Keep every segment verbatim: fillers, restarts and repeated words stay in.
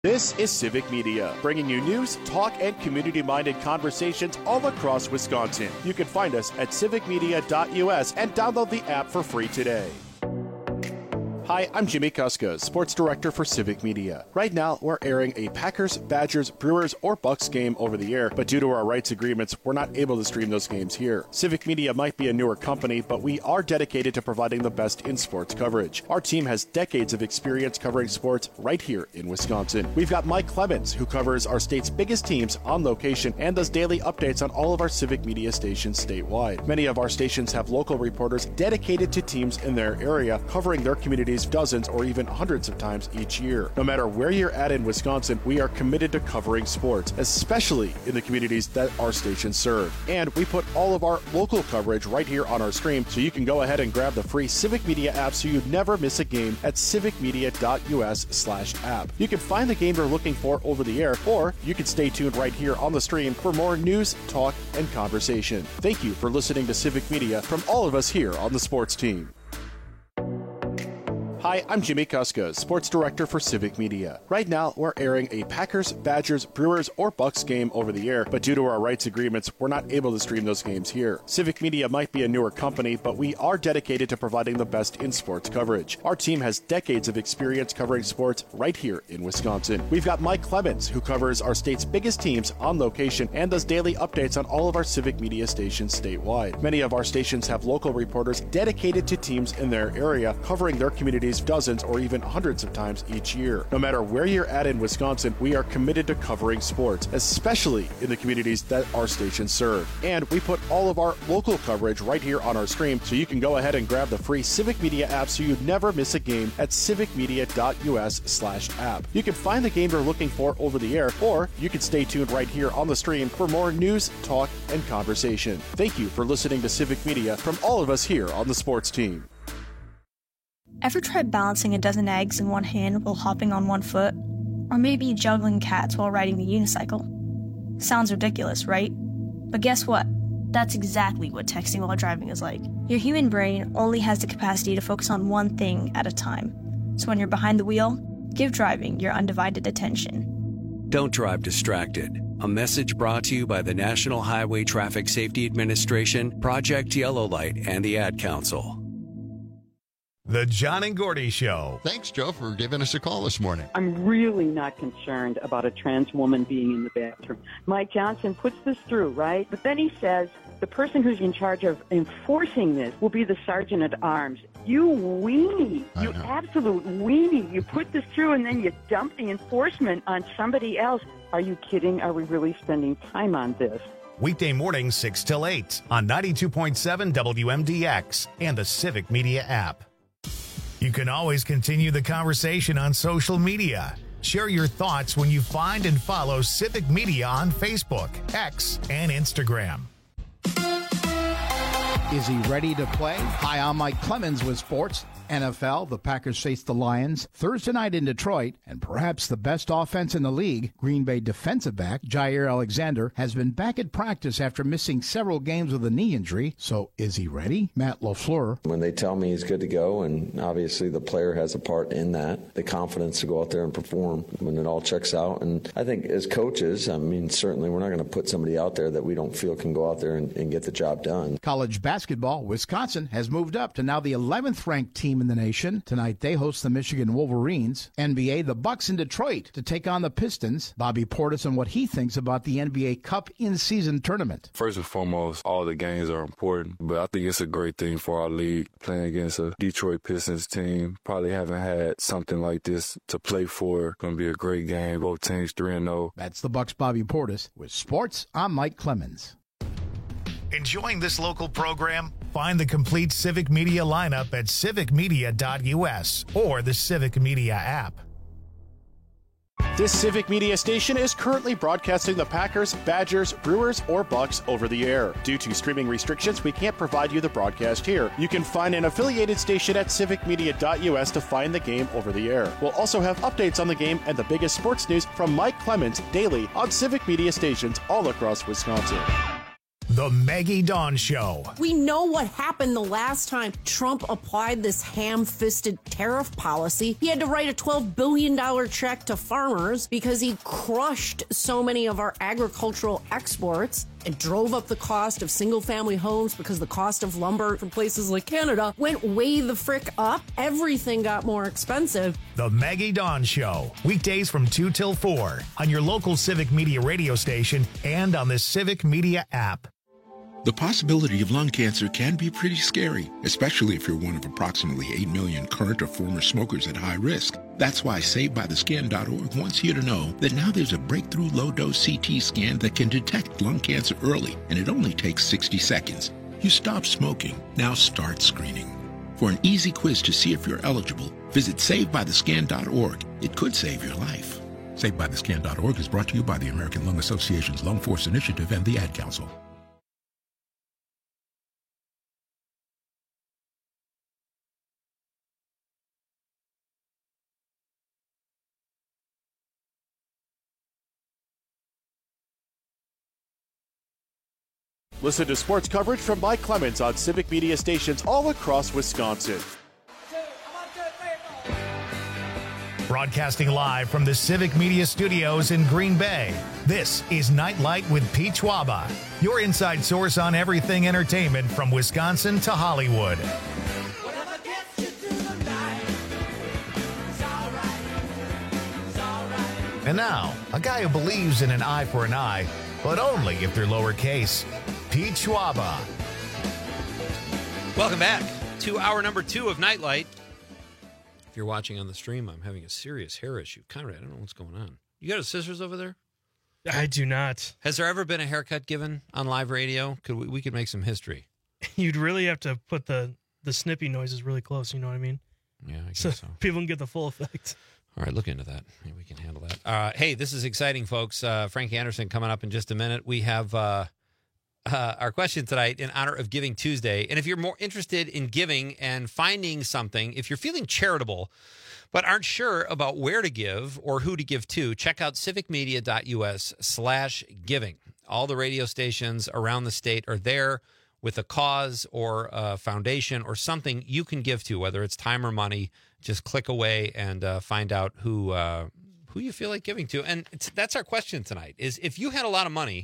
This is Civic Media, bringing you news, talk, and community-minded conversations all across Wisconsin. You can find us at civic media dot U S and download the app for free today. Hi, I'm Jimmy Kuska, Sports Director for Civic Media. Right now, we're airing a Packers, Badgers, Brewers, or Bucks game over the air, but due to our rights agreements, we're not able to stream those games here. Civic Media might be a newer company, but we are dedicated to providing the best in sports coverage. Our team has decades of experience covering sports right here in Wisconsin. We've got Mike Clemens, who covers our state's biggest teams on location and does daily updates on all of our Civic Media stations statewide. Many of our stations have local reporters dedicated to teams in their area, covering their communities dozens or even hundreds of times each year. No matter where you're at in Wisconsin, we are committed to covering sports, especially in the communities that our stations serve. And we put all of our local coverage right here on our stream, so you can go ahead and grab the free Civic Media app so you never miss a game at civic media dot U S slash app. You can find the game you're looking for over the air, or you can stay tuned right here on the stream for more news, talk, and conversation. Thank you for listening to Civic Media from all of us here on the sports team. Hi, I'm Jimmy Kuska, Sports Director for Civic Media. Right now, we're airing a Packers, Badgers, Brewers, or Bucks game over the air, but due to our rights agreements, we're not able to stream those games here. Civic Media might be a newer company, but we are dedicated to providing the best in sports coverage. Our team has decades of experience covering sports right here in Wisconsin. We've got Mike Clemens, who covers our state's biggest teams on location and does daily updates on all of our Civic Media stations statewide. Many of our stations have local reporters dedicated to teams in their area, covering their communities dozens or even hundreds of times each year. No matter where you're at in Wisconsin, we are committed to covering sports, especially in the communities that our stations serve. And we put all of our local coverage right here on our stream, so you can go ahead and grab the free Civic Media app so you never miss a game at civic media dot U S slash app. You can find the game you're looking for over the air, or you can stay tuned right here on the stream for more news, talk, and conversation. Thank you for listening to Civic Media from all of us here on the sports team. Ever tried balancing a dozen eggs in one hand while hopping on one foot? Or maybe juggling cats while riding the unicycle? Sounds ridiculous, right? But guess what? That's exactly what texting while driving is like. Your human brain only has the capacity to focus on one thing at a time. So when you're behind the wheel, give driving your undivided attention. Don't drive distracted. A message brought to you by the National Highway Traffic Safety Administration, Project Yellow Light, and the Ad Council. The John and Gordy Show. Thanks, Joe, for giving us a call this morning. I'm really not concerned about a trans woman being in the bathroom. Mike Johnson puts this through, right? But then he says the person who's in charge of enforcing this will be the sergeant at arms. You weenie. You absolute weenie. You put this through and then you dump the enforcement on somebody else. Are you kidding? Are we really spending time on this? Weekday mornings, six till eight on ninety-two point seven W M D X and the Civic Media app. You can always continue the conversation on social media. Share your thoughts when you find and follow Civic Media on Facebook, X, and Instagram. Is he ready to play? Hi, I'm Mike Clemens with Sports. N F L, the Packers face the Lions Thursday night in Detroit, and perhaps the best offense in the league, Green Bay defensive back Jair Alexander, has been back at practice after missing several games with a knee injury. So is he ready? Matt LaFleur. When they tell me he's good to go, and obviously the player has a part in that, the confidence to go out there and perform when it all checks out. And I think as coaches, I mean, certainly we're not going to put somebody out there that we don't feel can go out there and, and get the job done. College basketball, Wisconsin has moved up to now the eleventh ranked team in the nation. Tonight they host the Michigan Wolverines. N B A, the Bucks in Detroit to take on the Pistons. Bobby Portis on what he thinks about the N B A Cup in-season tournament. First and foremost, all the games are important, but I think it's a great thing for our league. Playing against a Detroit Pistons team, probably haven't had something like this to play for. Going to be a great game. Both teams three and oh. That's the Bucks' Bobby Portis. With sports, I'm Mike Clemens. Enjoying this local program? Find the complete Civic Media lineup at civic media dot U S or the Civic Media app. This Civic Media station is currently broadcasting the Packers, Badgers, Brewers, or Bucks over the air. Due to streaming restrictions, we can't provide you the broadcast here. You can find an affiliated station at civic media dot U S to find the game over the air. We'll also have updates on the game and the biggest sports news from Mike Clemens daily on Civic Media stations all across Wisconsin. The Maggie Dawn Show. We know what happened the last time Trump applied this ham-fisted tariff policy. He had to write a twelve billion dollars check to farmers because he crushed so many of our agricultural exports. It drove up the cost of single-family homes because the cost of lumber from places like Canada went way the frick up. Everything got more expensive. The Maggie Dawn Show. Weekdays from two till four on your local Civic Media radio station and on the Civic Media app. The possibility of lung cancer can be pretty scary, especially if you're one of approximately eight million current or former smokers at high risk. That's why Saved By The Scan dot org wants you to know that now there's a breakthrough low-dose C T scan that can detect lung cancer early, and it only takes sixty seconds. You stop smoking, now start screening. For an easy quiz to see if you're eligible, visit Saved By The Scan dot org. It could save your life. Saved By The Scan dot org is brought to you by the American Lung Association's Lung Force Initiative and the Ad Council. Listen to sports coverage from Mike Clemens on Civic Media stations all across Wisconsin. Broadcasting live from the Civic Media Studios in Green Bay, this is Nightlight with Pete Schwaba, your inside source on everything entertainment from Wisconsin to Hollywood. And now, a guy who believes in an eye for an eye, but only if they're lowercase, Pete Schwaba. Welcome back to hour number two of Nightlight. If you're watching on the stream, I'm having a serious hair issue. Conrad, I don't know what's going on. You got a scissors over there? I do not. Has there ever been a haircut given on live radio? Could we, we could make some history. You'd really have to put the, the snippy noises really close, you know what I mean? Yeah, I guess so. so. People can get the full effect. All right, look into that. Maybe we can handle that. Uh, hey, this is exciting, folks. Uh, Frank Anderson coming up in just a minute. We have uh, uh, our question tonight in honor of Giving Tuesday. And if you're more interested in giving and finding something, if you're feeling charitable but aren't sure about where to give or who to give to, check out civicmedia.us slash giving. All the radio stations around the state are there with a cause or a foundation or something you can give to, whether it's time or money. Just click away and uh, find out who uh, who you feel like giving to. And it's, that's our question tonight, is if you had a lot of money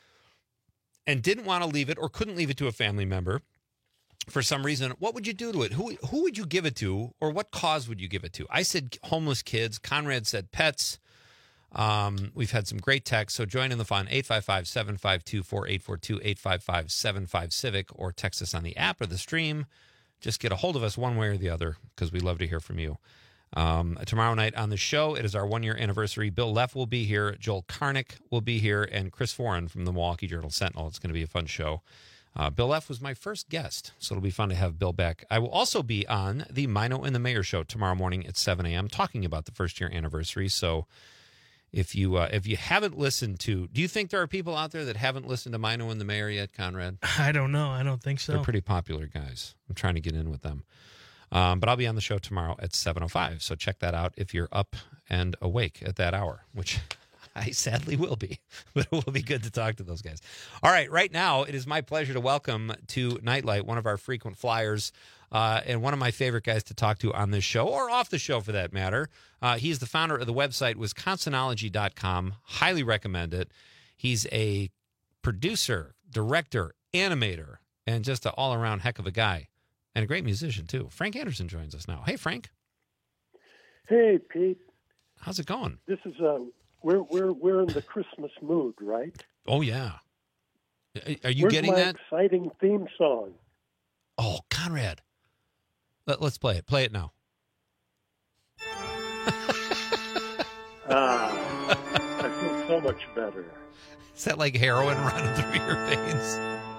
and didn't want to leave it or couldn't leave it to a family member for some reason, what would you do to it? Who who would you give it to, or what cause would you give it to? I said homeless kids. Conrad said pets. Um, we've had some great texts, so join in the fun. eight five five, seven five two, four eight four two, eight five five, seven five, CIVIC, or text us on the app or the stream. Just get a hold of us one way or the other, because we love to hear from you. Um, tomorrow night on the show, it is our one-year anniversary. Bill Leff will be here. Joel Karnick will be here. And Chris Foran from the Milwaukee Journal-Sentinel. It's going to be a fun show. Uh, Bill Leff was my first guest, so it'll be fun to have Bill back. I will also be on the Mino and the Mayor show tomorrow morning at seven a.m. talking about the first-year anniversary. So if you uh, if you haven't listened to... Do you think there are people out there that haven't listened to Mino and the Mayor yet, Conrad? I don't know. I don't think so. They're pretty popular guys. I'm trying to get in with them. Um, but I'll be on the show tomorrow at seven oh five, so check that out if you're up and awake at that hour, which I sadly will be. But it will be good to talk to those guys. All right, right now, it is my pleasure to welcome to Nightlight one of our frequent flyers uh, and one of my favorite guys to talk to on this show, or off the show for that matter. Uh, he's the founder of the website Wisconsinology dot com. Highly recommend it. He's a producer, director, animator, and just an all-around heck of a guy. And a great musician, too. Frank Anderson joins us now. Hey, Frank. Hey, Pete. How's it going? This is, uh, we're, we're, we're in the Christmas mood, right? Oh, yeah. Are you Where's getting my that? exciting theme song? Oh, Conrad. Let, let's play it. Play it now. Ah, I feel so much better. Is that like heroin running through your veins?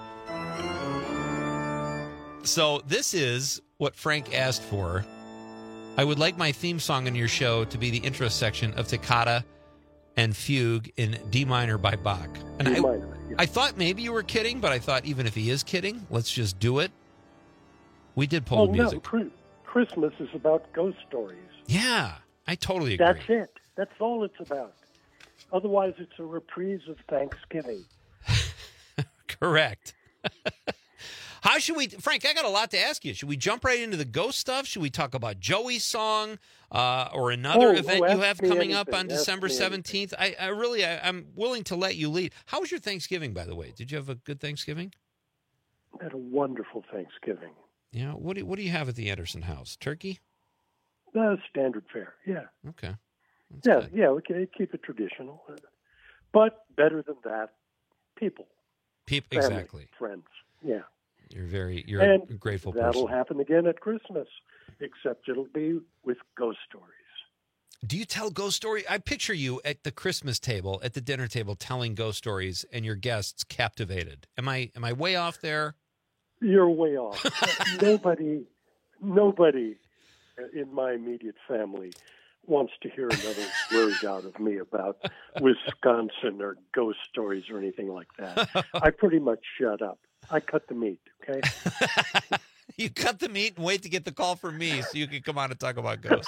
So this is what Frank asked for. I would like my theme song in your show to be the intro section of Toccata and Fugue in D minor by Bach. And D I, minor, yeah. I thought maybe you were kidding, but I thought even if he is kidding, let's just do it. We did pull Oh, the no, music. Cri- Christmas is about ghost stories. Yeah, I totally agree. That's it. That's all it's about. Otherwise, it's a reprise of Thanksgiving. Correct. How should we, Frank, I got a lot to ask you. Should we jump right into the ghost stuff? Should we talk about Joey's song uh, or another Oh, event oh, you ask have me coming up anything. on Ask December me seventeenth? I, I really, I, I'm willing to let you lead. How was your Thanksgiving, by the way? Did you have a good Thanksgiving? I had a wonderful Thanksgiving. Yeah. What do, what do you have at the Anderson house? Turkey? Uh, standard fare, yeah. Okay. That's yeah, good. yeah, we can keep it traditional. But better than that, people. People, family, exactly. Friends, yeah. You're very, you're and a grateful that'll person. happen again at Christmas, except it'll be with ghost stories. Do you tell ghost stories? I picture you at the Christmas table, at the dinner table, telling ghost stories, and your guests captivated. Am I am I way off there? You're way off. nobody, nobody in my immediate family wants to hear another word out of me about Wisconsin or ghost stories or anything like that. I pretty much shut up. I cut the meat, okay? You cut the meat and wait to get the call from me so you can come on and talk about ghosts.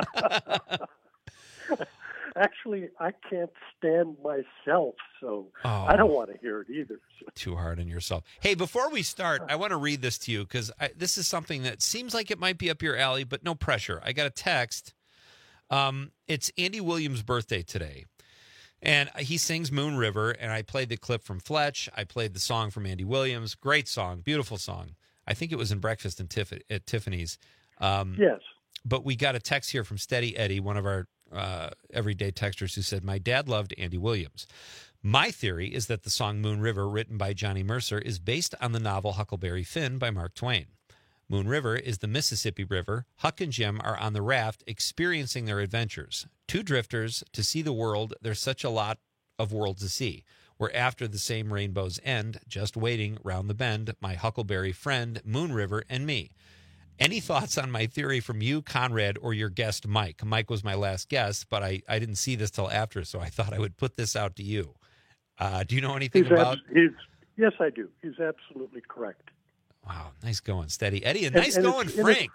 Actually, I can't stand myself, so Oh. I don't want to hear it either. Too hard on yourself. Hey, before we start, I want to read this to you because this is something that seems like it might be up your alley, but no pressure. I got a text. Um, it's Andy Williams' birthday today. And he sings Moon River, and I played the clip from Fletch. I played the song from Andy Williams. Great song, beautiful song. I think it was in Breakfast in Tiff- at Tiffany's. Um, yes. But we got a text here from Steady Eddie, one of our uh, everyday texters, who said, my dad loved Andy Williams. My theory is that the song Moon River, written by Johnny Mercer, is based on the novel Huckleberry Finn by Mark Twain. Moon River is the Mississippi River. Huck and Jim are on the raft experiencing their adventures. Two drifters to see the world. There's such a lot of world to see. We're after the same rainbow's end, just waiting round the bend, my Huckleberry friend, Moon River, and me. Any thoughts on my theory from you, Conrad, or your guest, Mike? Mike was my last guest, but I, I didn't see this till after, so I thought I would put this out to you. Uh, do you know anything He's about... abs- he's, yes, I do. He's absolutely correct. Wow, nice going, Steady Eddie, and, And- nice and going, it's- and Frank.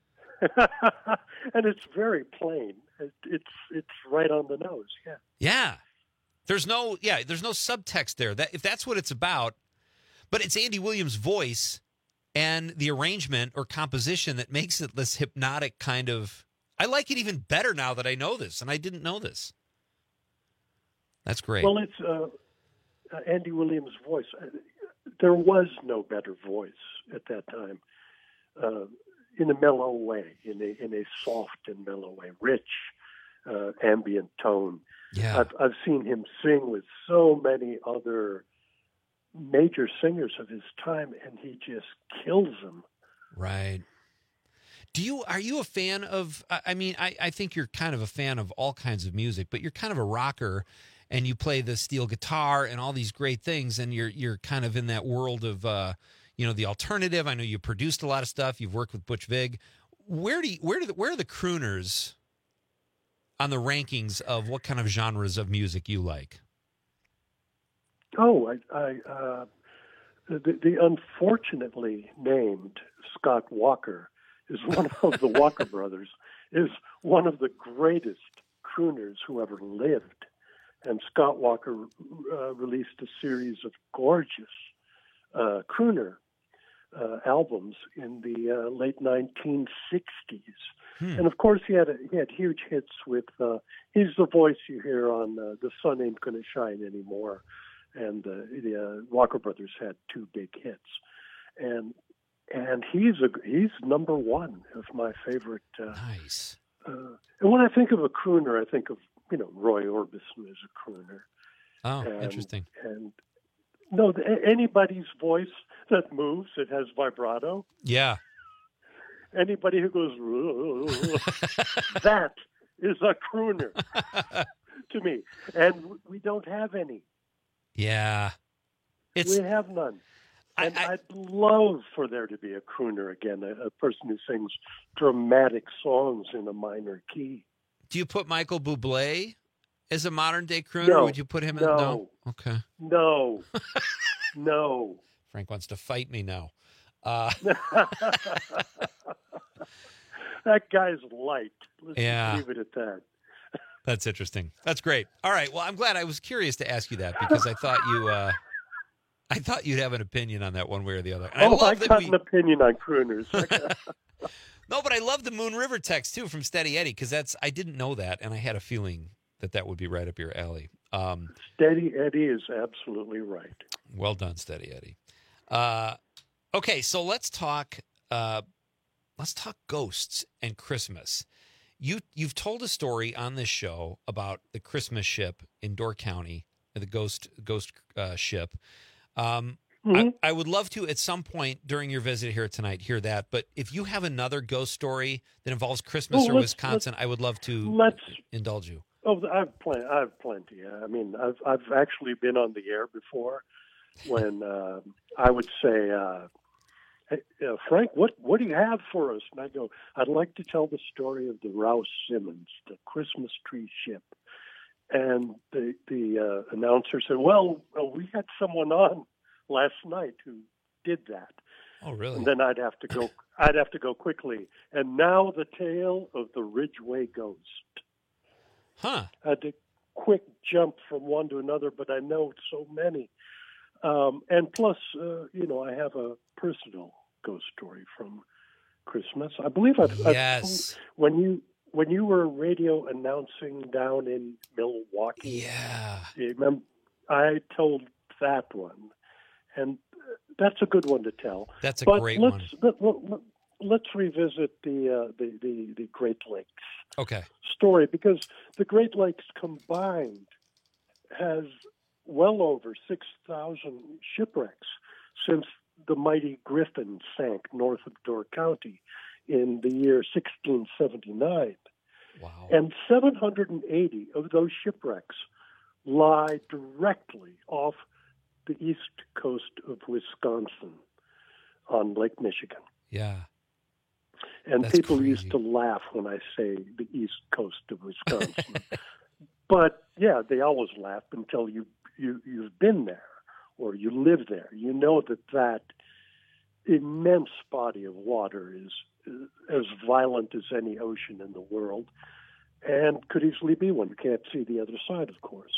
And it's very plain. It, it's it's right on the nose. Yeah. Yeah. There's no yeah, there's no subtext there. That if that's what it's about, but it's Andy Williams' voice and the arrangement or composition that makes it this hypnotic kind of I like it even better now that I know this, and I didn't know this. That's great. Well, it's uh, uh, Andy Williams' voice. Uh, There was no better voice at that time. Uh, in a mellow way, in a in a soft and mellow way, rich, uh, ambient tone. Yeah. I've I've seen him sing with so many other major singers of his time, and he just kills them. Right. Do you are you a fan of? I I mean, I I think you're kind of a fan of all kinds of music, but you're kind of a rocker, and you play the steel guitar and all these great things, and you're you're kind of in that world of uh, you know, the alternative. I know you produced a lot of stuff. You've worked with Butch Vig. Where do you, where do the, where are the crooners on the rankings of what kind of genres of music you like? Oh, I, I uh, the, the unfortunately named Scott Walker is one of the Walker brothers, is one of the greatest crooners who ever lived. And Scott Walker uh, released a series of gorgeous uh, crooner uh, albums in the uh, late nineteen sixties. Hmm. And of course, he had a, he had huge hits with. Uh, he's the voice you hear on uh, "The Sun Ain't Gonna Shine Anymore," and uh, the uh, Walker Brothers had two big hits, and and he's a he's number one of my favorite. Uh, nice. Uh, and when I think of a crooner, I think of you know Roy Orbison as a crooner. Oh, and, interesting. And no, the, anybody's voice that moves, it has vibrato. Yeah. Anybody who goes, that is a crooner to me. And we don't have any. Yeah. It's, we have none. And I, I'd love for there to be a crooner again, a, a person who sings dramatic songs in a minor key. Do you put Michael Bublé as a modern day crooner? No, Would you put him in? No. no? Okay. No. No. Frank wants to fight me now. Uh, that guy's light. Let's yeah. leave it at that. That's interesting. That's great. All right. Well, I'm glad. I was curious to ask you that because I thought you, uh, I thought you'd have an opinion on that one way or the other. And oh, I, I got we... an opinion on crooners. No, but I love the Moon River text, too, from Steady Eddie, because that's I didn't know that, and I had a feeling that that would be right up your alley. Um, Steady Eddie is absolutely right. Well done, Steady Eddie. Uh, okay, so let's talk uh, let's talk ghosts and Christmas. You, you've told a story on this show about the Christmas ship in Door County, the ghost ghost uh, ship. Um, mm-hmm. I, I would love to, at some point during your visit here tonight, hear that. But if you have another ghost story that involves Christmas well, or Wisconsin, I would love to let's, indulge you. Oh, I've plenty. I've plenty. I mean, I've I've actually been on the air before when uh, I would say, uh, hey, uh, Frank, what what do you have for us? And I go, I'd like to tell the story of the Rouse Simmons, the Christmas tree ship. And the the uh, announcer said, well, well, we had someone on last night who did that. Oh, really? And then I'd have to go. I'd have to go quickly. And now the tale of the Ridgeway Ghost. Huh. I had to quick jump from one to another, but I know so many. Um, and plus, uh, you know, I have a personal ghost story from Christmas. I believe I've, yes. I've when you when you were radio announcing down in Milwaukee. Yeah. You remember, I told that one, and that's a good one to tell. That's a but great let's, one. Let, let, let's revisit the, uh, the the the Great Lakes. Okay. Story, because the Great Lakes combined has well over six thousand shipwrecks since the mighty Griffin sank north of Door County in the year sixteen seventy-nine. Wow. And seven hundred eighty of those shipwrecks lie directly off the east coast of Wisconsin on Lake Michigan. Yeah. And That's people crazy. used to laugh when I say the east coast of Wisconsin. But, yeah, they always laugh until you, you, you've been there or you live there. You know that that immense body of water is as violent as any ocean in the world and could easily be one. You can't see the other side, of course.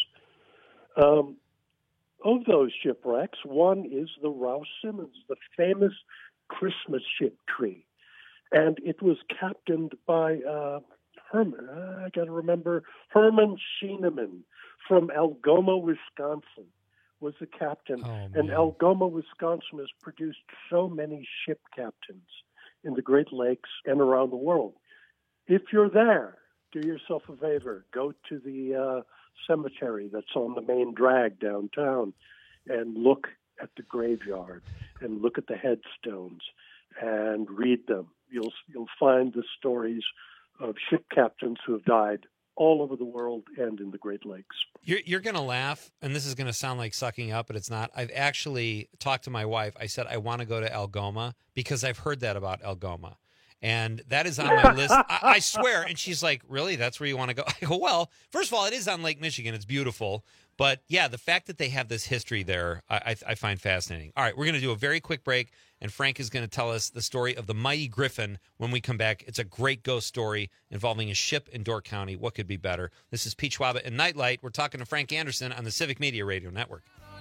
Um, of those shipwrecks, one is the Rouse Simmons, the famous Christmas ship tree. And it was captained by uh, Herman, I got to remember, Herman Schienemann from Algoma, Wisconsin, was the captain. Oh, and Algoma, Wisconsin has produced so many ship captains in the Great Lakes and around the world. If you're there, do yourself a favor. Go to the uh, cemetery that's on the main drag downtown and look at the graveyard and look at the headstones and read them. You'll you'll find the stories of ship captains who have died all over the world and in the Great Lakes. You're, you're going to laugh, and this is going to sound like sucking up, but it's not. I've actually talked to my wife. I said, I want to go to Algoma because I've heard that about Algoma. And that is on my list. I, I swear. And she's like, really? That's where you want to go? I go, well, first of all, it is on Lake Michigan. It's beautiful. But, yeah, the fact that they have this history there, I, I, I find fascinating. All right, we're going to do a very quick break, and Frank is going to tell us the story of the mighty Griffin when we come back. It's a great ghost story involving a ship in Door County. What could be better? This is Pete Schwab and Nightlight. We're talking to Frank Anderson on the Civic Media Radio Network.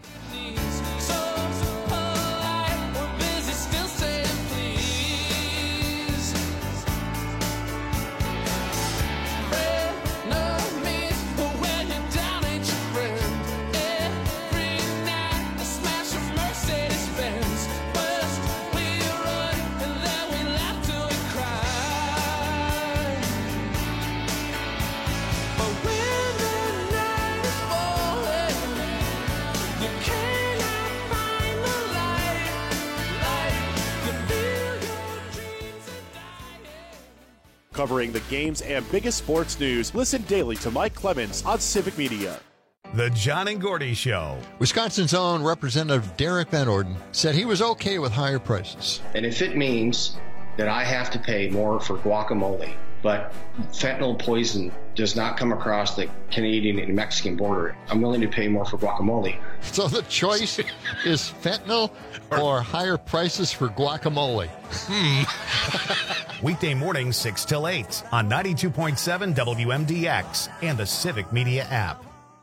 Covering the games and biggest sports news, listen daily to Mike Clemens on Civic Media. The John and Gordy Show. Wisconsin's own Representative Derek Van Orden said he was okay with higher prices. And if it means that I have to pay more for guacamole, but fentanyl poison does not come across the Canadian and Mexican border, I'm willing to pay more for guacamole. So the choice is fentanyl or higher prices for guacamole. Hmm. Weekday mornings, six till eight on ninety-two point seven W M D X and the Civic Media app.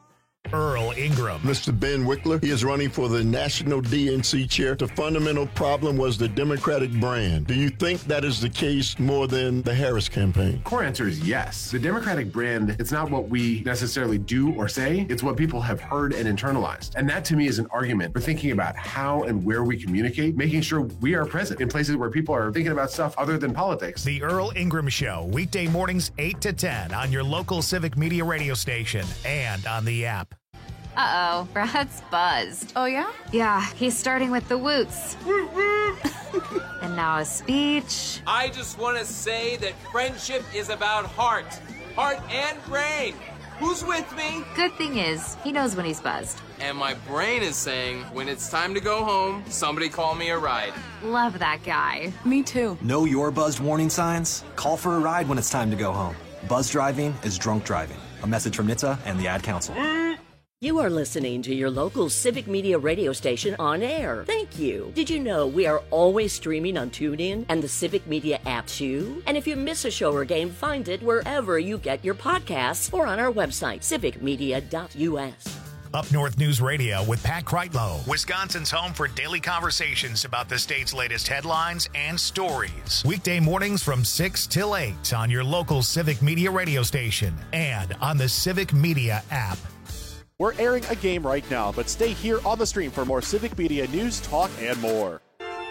Earl Ingram. Mister Ben Wickler, he is running for the National D N C chair. The fundamental problem was the Democratic brand. Do you think that is the case more than the Harris campaign? Core answer is yes. The Democratic brand, it's not what we necessarily do or say, it's what people have heard and internalized. And that to me is an argument for thinking about how and where we communicate, making sure we are present in places where people are thinking about stuff other than politics. The Earl Ingram Show, weekday mornings eight to ten on your local Civic Media radio station and on the app. Uh-oh, Brad's buzzed. Oh, yeah? Yeah, he's starting with the woots. And now a speech. I just want to say that friendship is about heart. Heart and brain. Who's with me? Good thing is, he knows when he's buzzed. And my brain is saying, when it's time to go home, somebody call me a ride. Love that guy. Me too. Know your buzzed warning signs? Call for a ride when it's time to go home. Buzz driving is drunk driving. A message from N H T S A and the Ad Council. You are listening to your local Civic Media radio station on air. Thank you. Did you know we are always streaming on TuneIn and the Civic Media app too? And if you miss a show or game, find it wherever you get your podcasts or on our website, civic media dot U S. Up North News Radio with Pat Kreitlow, Wisconsin's home for daily conversations about the state's latest headlines and stories. Weekday mornings from six till eight on your local Civic Media radio station and on the Civic Media app. We're airing a game right now, but stay here on the stream for more Civic Media news, talk, and more.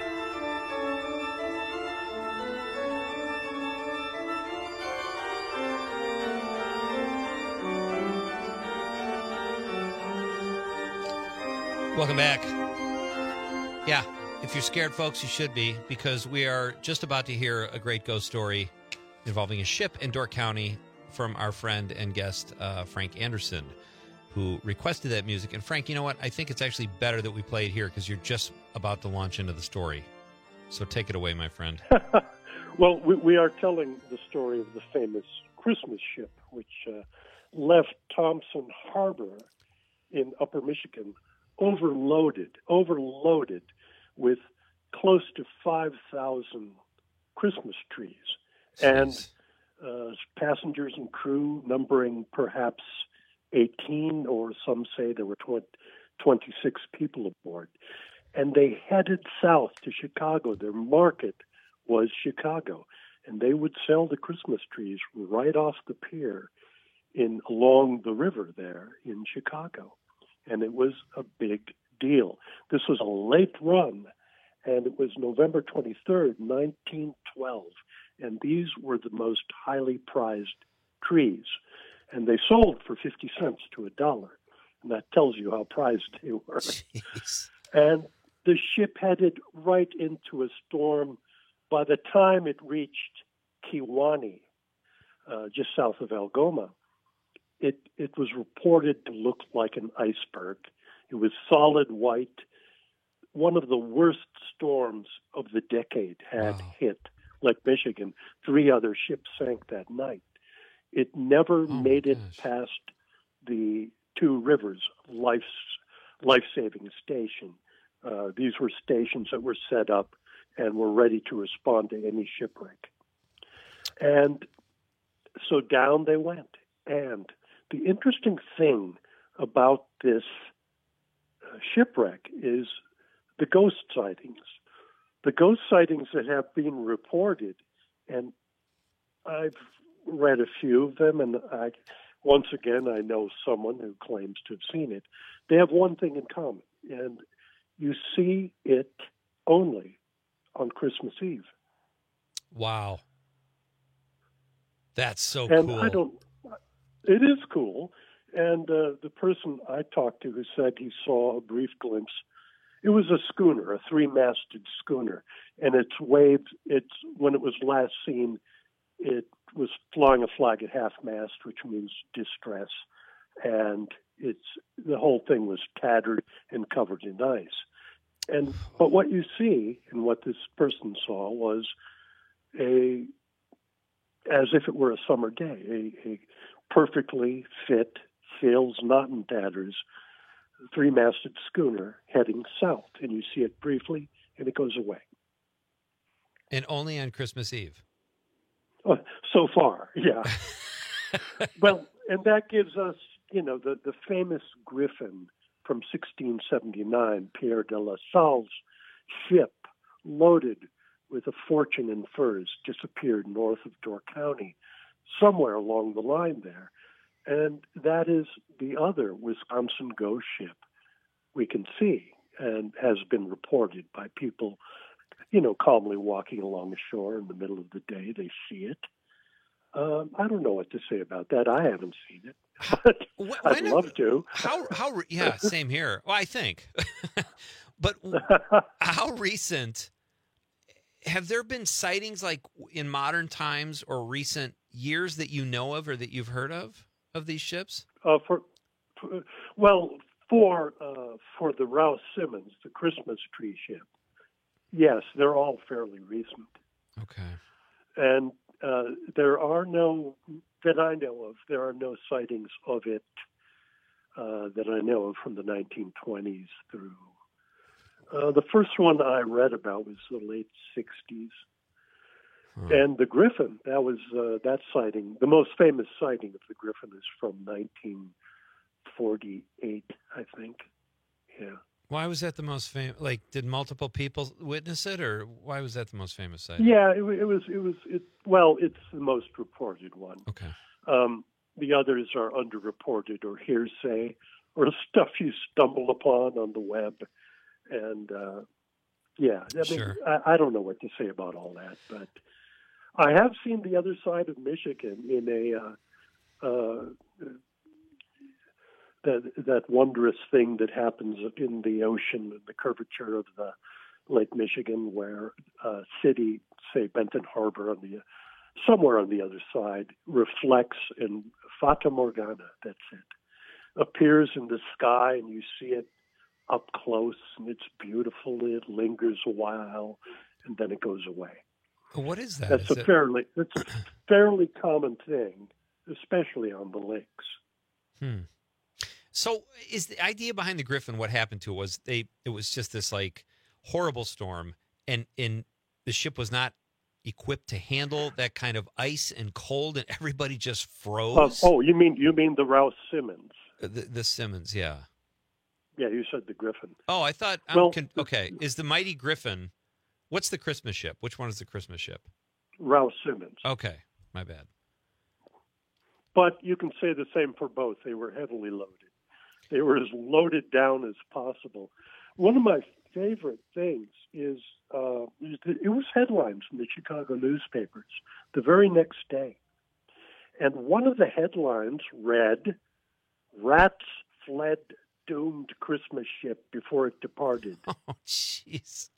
Welcome back. Yeah, if you're scared, folks, you should be, because we are just about to hear a great ghost story involving a ship in Door County from our friend and guest, uh, Frank Anderson, who requested that music. And Frank, you know what? I think it's actually better that we play it here because you're just about to launch into the story. So take it away, my friend. Well, we, we are telling the story of the famous Christmas ship, which uh, left Thompson Harbor in Upper Michigan overloaded, overloaded with close to five thousand Christmas trees. Jeez. And uh, passengers and crew numbering perhaps eighteen, or some say there were twenty-six people aboard. And they headed south to Chicago. Their market was Chicago. And they would sell the Christmas trees right off the pier in along the river there in Chicago. And it was a big deal. This was a late run, and it was November twenty-third, nineteen twelve. And these were the most highly prized trees. And they sold for fifty cents to a dollar. And that tells you how prized they were. Jeez. And the ship headed right into a storm. By the time it reached Kewanee, uh, just south of Algoma, it, it was reported to look like an iceberg. It was solid white. One of the worst storms of the decade had wow. hit Lake Michigan. Three other ships sank that night. It never oh, made it gosh. past the two rivers life, life-saving station. Uh, these were stations that were set up and were ready to respond to any shipwreck. And so down they went. And the interesting thing about this uh, shipwreck is the ghost sightings. The ghost sightings that have been reported, and I've read a few of them, and I, once again, I know someone who claims to have seen it. They have one thing in common, and you see it only on Christmas Eve. Wow. That's so and cool. I don't, it is cool. And uh, the person I talked to who said he saw a brief glimpse, it was a schooner, a three-masted schooner, and its waves, it's, when it was last seen, it was flying a flag at half-mast, which means distress, and it's the whole thing was tattered and covered in ice. And but what you see, and what this person saw, was a, as if it were a summer day, a, a perfectly fit, sails not in tatters, three-masted schooner heading south, and you see it briefly, and it goes away. And only on Christmas Eve. Uh, so far, yeah. Well, and that gives us you know, the, the famous Griffin from sixteen seventy-nine, Pierre de La Salle's ship loaded with a fortune in furs disappeared north of Door County, somewhere along the line there. And that is the other Wisconsin ghost ship we can see and has been reported by people, you know, calmly walking along the shore in the middle of the day. They see it. Um, I don't know what to say about that. I haven't seen it, but When I'd have- love to. How how re- yeah, same here. Well, I think. But w- how recent have there been sightings like in modern times or recent years that you know of or that you've heard of of these ships? Uh, for, for well, for uh, for the Rouse Simmons, the Christmas tree ship, yes, they're all fairly recent. Okay. And uh, there are no, that I know of, there are no sightings of it uh, that I know of from the nineteen twenties through. Uh, the first one I read about was the late sixties. Hmm. And the Griffin, that was uh, that sighting. The most famous sighting of the Griffin is from nineteen forty-eight, I think. Yeah. Why was that the most famous? Like, did multiple people witness it, or why was that the most famous sighting? Yeah, it, wa- it was. It was. It, well, it's the most reported one. Okay. Um, the others are underreported or hearsay or stuff you stumble upon on the web, and uh, yeah, I mean, Sure. I, I don't know what to say about all that, but I have seen the other side of Michigan in a uh, uh, that that wondrous thing that happens in the ocean, the curvature of the Lake Michigan, where a city, say Benton Harbor, on the somewhere on the other side, reflects in Fata Morgana. That's it. Appears in the sky, and you see it up close, and it's beautiful. It lingers a while, and then it goes away. What is that? That's Is a it- fairly that's a fairly common thing, especially on the lakes. Hmm. So, is the idea behind the Griffin? What happened to it was they? It was just this like horrible storm, and and the ship was not equipped to handle that kind of ice and cold, and everybody just Uh, froze. oh, you mean you mean the Rouse Simmons? The, the Simmons, yeah. Yeah, you said the Griffin. Oh, I thought. I'm Well- con- okay, is the Mighty Griffin? What's the Christmas ship? Which one is the Christmas ship? Rouse Simmons. Okay, my bad. But you can say the same for both. They were heavily loaded. They were as loaded down as possible. One of my favorite things is uh, it was headlines in the Chicago newspapers the very next day. And one of the headlines read, "Rats fled doomed Christmas ship before it departed." Oh, jeez.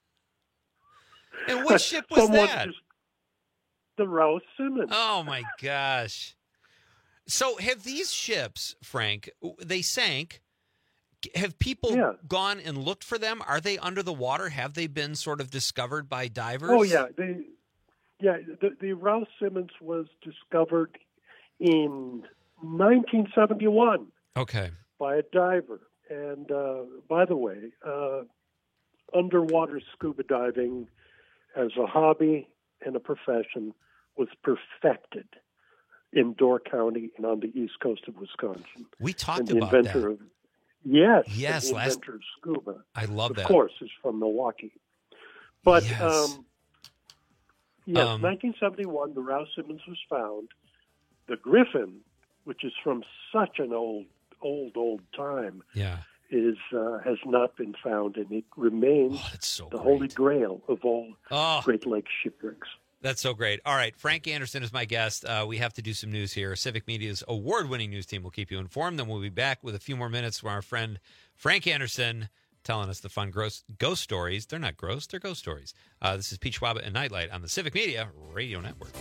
And what ship was Someone that? just- the Rouse Simmons. Oh my gosh. So have these ships, Frank, they sank. Have people Yeah. gone and looked for them? Are they under the water? Have they been sort of discovered by divers? Oh yeah, they, yeah. The, the Rouse Simmons was discovered in nineteen seventy-one Okay. by a diver. And uh, by the way, uh, underwater scuba diving as a hobby and a profession was perfected in Door County and on the east coast of Wisconsin. We talked and the about inventor that. Of, yes, Yes, the last- inventor of scuba. I love of that. Of course, is from Milwaukee. But Yes. um, yes, Um, nineteen seventy-one, the Rouse Simmons was found. The Griffin, which is from such an old, old, old time, Yeah. is uh, has not been found, and it remains so the holy grail of all Oh. Great Lakes shipwrecks. That's so great. All right, Frank Anderson is my guest. Uh, we have to do some news here. Civic Media's award-winning news team will keep you informed. Then we'll be back with a few more minutes from our friend Frank Anderson telling us the fun gross ghost stories. They're not gross, they're ghost stories. Uh, this is Pete Schwab and Nightlight on the Civic Media Radio Network.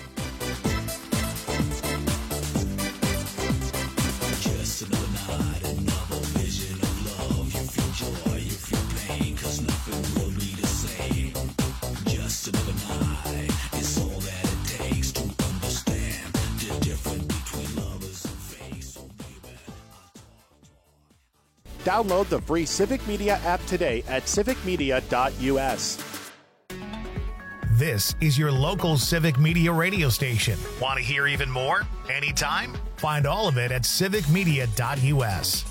Just another night, another vision of love. You feel joy, you feel pain, 'cause nothing will be the same. Just another night, it's all that it takes to understand the difference between lovers and fake. So baby, Download the free Civic Media app today at civic media dot u s. This is your local Civic Media radio station. Want to hear even more? Anytime? Find all of it at civic media dot u s.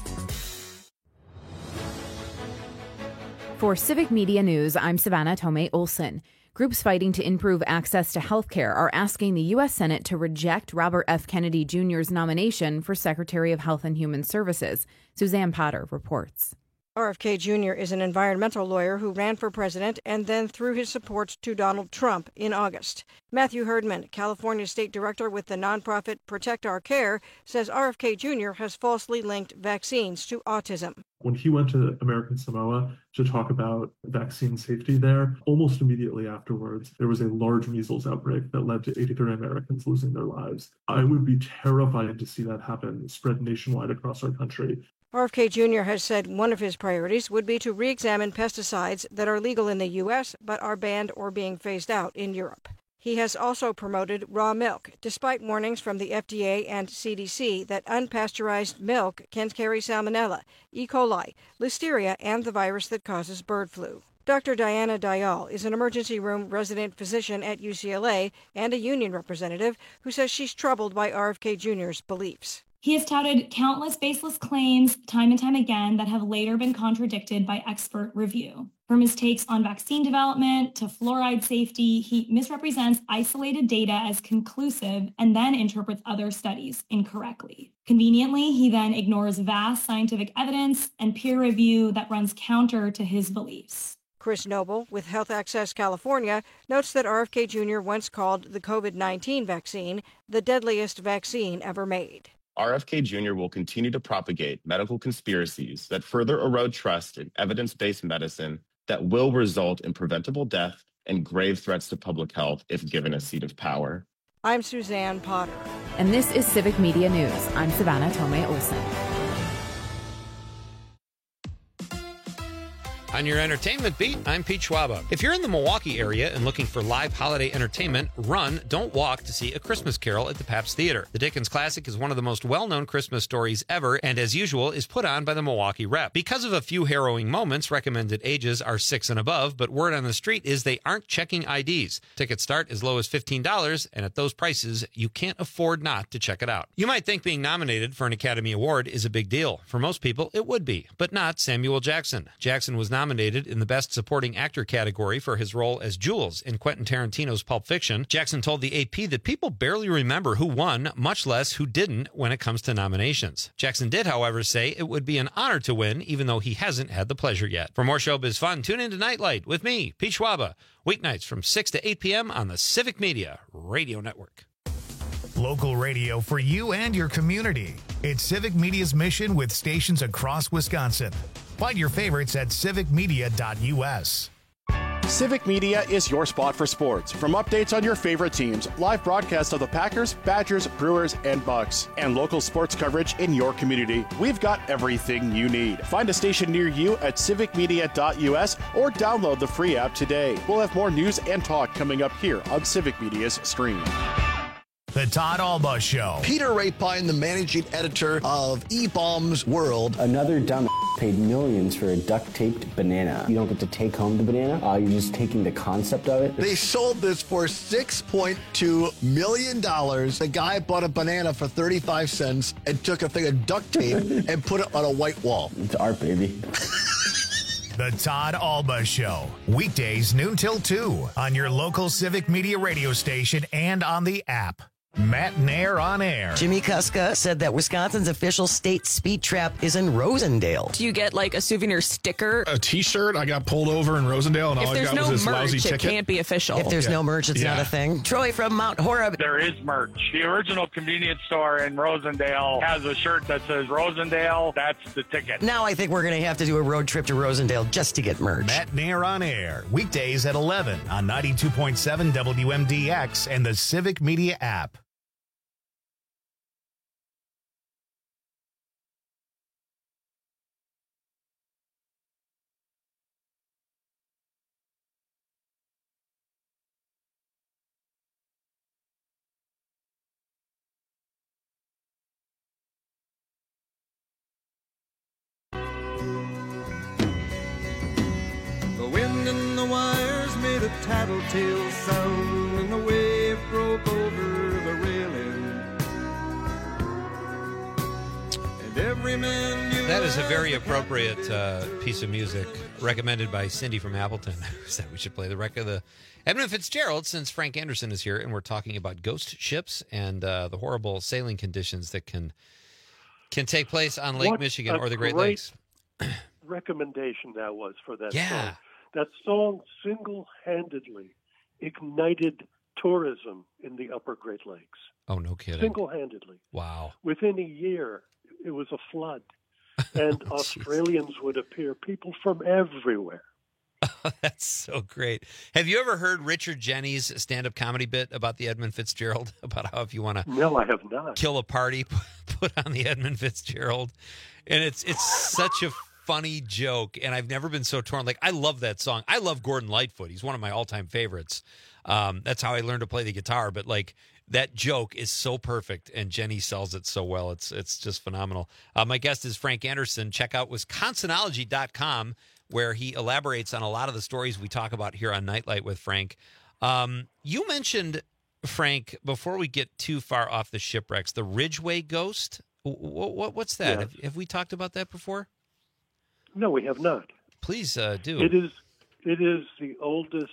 For Civic Media News, I'm Savannah Tomei Olson. Groups fighting to improve access to health care are asking the U S Senate to reject Robert F. Kennedy Junior's nomination for Secretary of Health and Human Services. Suzanne Potter reports. R F K Junior is an environmental lawyer who ran for president and then threw his support to Donald Trump in August. Matthew Herdman, California state director with the nonprofit Protect Our Care, says R F K Junior has falsely linked vaccines to autism. When he went to American Samoa to talk about vaccine safety there, almost immediately afterwards, there was a large measles outbreak that led to eighty-three Americans losing their lives. I would be terrified to see that happen, spread nationwide across our country. R F K Junior has said one of his priorities would be to re-examine pesticides that are legal in the U S but are banned or being phased out in Europe. He has also promoted raw milk, despite warnings from the F D A and C D C that unpasteurized milk can carry salmonella, E. coli, listeria, and the virus that causes bird flu. Doctor Diana Dial is an emergency room resident physician at U C L A and a union representative who says she's troubled by R F K Junior's beliefs. He has touted countless baseless claims time and time again that have later been contradicted by expert review. From his takes on vaccine development to fluoride safety, he misrepresents isolated data as conclusive and then interprets other studies incorrectly. Conveniently, he then ignores vast scientific evidence and peer review that runs counter to his beliefs. Chris Noble, with Health Access California, notes that R F K Junior once called the COVID nineteen vaccine the deadliest vaccine ever made. R F K Junior will continue to propagate medical conspiracies that further erode trust in evidence-based medicine that will result in preventable death and grave threats to public health if given a seat of power. I'm Suzanne Potter. And this is Civic Media News. I'm Savannah Tomei Olson. On your entertainment beat, I'm Pete Schwaba. If you're in the Milwaukee area and looking for live holiday entertainment, run, don't walk to see A Christmas Carol at the Pabst Theater. The Dickens classic is one of the most well-known Christmas stories ever, and as usual, is put on by the Milwaukee Rep. Because of a few harrowing moments, recommended ages are six and above, but word on the street is they aren't checking I Ds. Tickets start as low as fifteen dollars, and at those prices, you can't afford not to check it out. You might think being nominated for an Academy Award is a big deal. For most people, it would be, but not Samuel Jackson. Jackson was nominated nominated in the Best Supporting Actor category for his role as Jules in Quentin Tarantino's Pulp Fiction. Jackson told the A P that people barely remember who won, much less who didn't when it comes to nominations. Jackson did, however, say it would be an honor to win, even though he hasn't had the pleasure yet. For more showbiz fun, tune in to Nightlight with me, Pete Schwaba, weeknights from six to eight p.m. on the Civic Media Radio Network. Local radio for you and your community. It's Civic Media's mission with stations across Wisconsin. Find your favorites at civic media dot u s. Civic Media is your spot for sports. From updates on your favorite teams, live broadcasts of the Packers, Badgers, Brewers, and Bucks, and local sports coverage in your community, we've got everything you need. Find a station near you at civic media dot u s or download the free app today. We'll have more news and talk coming up here on Civic Media's stream. The Todd Alba Show. Peter Rapine, the managing editor of E-Bombs World. Another dumb paid millions for a duct-taped banana. You don't get to take home the banana. Uh, you're just taking the concept of it. They sold this for six point two million dollars. The guy bought a banana for thirty-five cents and took a thing of duct tape and put it on a white wall. It's art, baby. The Todd Alba Show. Weekdays noon till two on your local Civic Media radio station and on the app. Matt Nair on air. Jimmy Kuska said that Wisconsin's official state speed trap is in Rosendale. Do you get like a souvenir sticker? A t-shirt. I got pulled over in Rosendale and if all I got no was this merch, lousy it ticket. It can't be official. If there's yeah. no merch, it's yeah. not a thing. Troy from Mount Horeb. There is merch. The original convenience store in Rosendale has a shirt that says Rosendale. That's the ticket. Now I think we're going to have to do a road trip to Rosendale just to get merch. Matt Nair on air. Weekdays at eleven on ninety-two point seven W M D X and the Civic Media app. The wind and the wires made a the tattletale sound and the wave broke over the railing. And every man knew That is a very appropriate uh, piece of music recommended by Cindy from Appleton, who said we should play the record of the Edmund Fitzgerald, since Frank Anderson is here, and we're talking about ghost ships and uh, the horrible sailing conditions that can can take place on Lake What Michigan a or the Great great Lakes. recommendation that was for that Yeah. song. That song single-handedly ignited tourism in the upper Great Lakes. Oh, no kidding. Single-handedly. Wow. Within a year, it was a flood. And Oh, Australians would appear, people from everywhere. That's so great. Have you ever heard Richard Jennings' stand-up comedy bit about the Edmund Fitzgerald? About how if you want to No, I have not. kill a party, put on the Edmund Fitzgerald. And it's it's such a funny joke, and I've never been so torn. Like, I love that song. I love Gordon Lightfoot. He's one of my all-time favorites. Um, that's how I learned to play the guitar. But, like, that joke is so perfect, and Jenny sells it so well. It's it's just phenomenal. Uh, my guest is Frank Anderson. Check out Wisconsinology dot com, where he elaborates on a lot of the stories we talk about here on Nightlight with Frank. Um, you mentioned, Frank, before we get too far off the shipwrecks, the Ridgway ghost. What, what, what's that? Yes. Have, have we talked about that before? No, we have not. Please uh, do. It is it is the oldest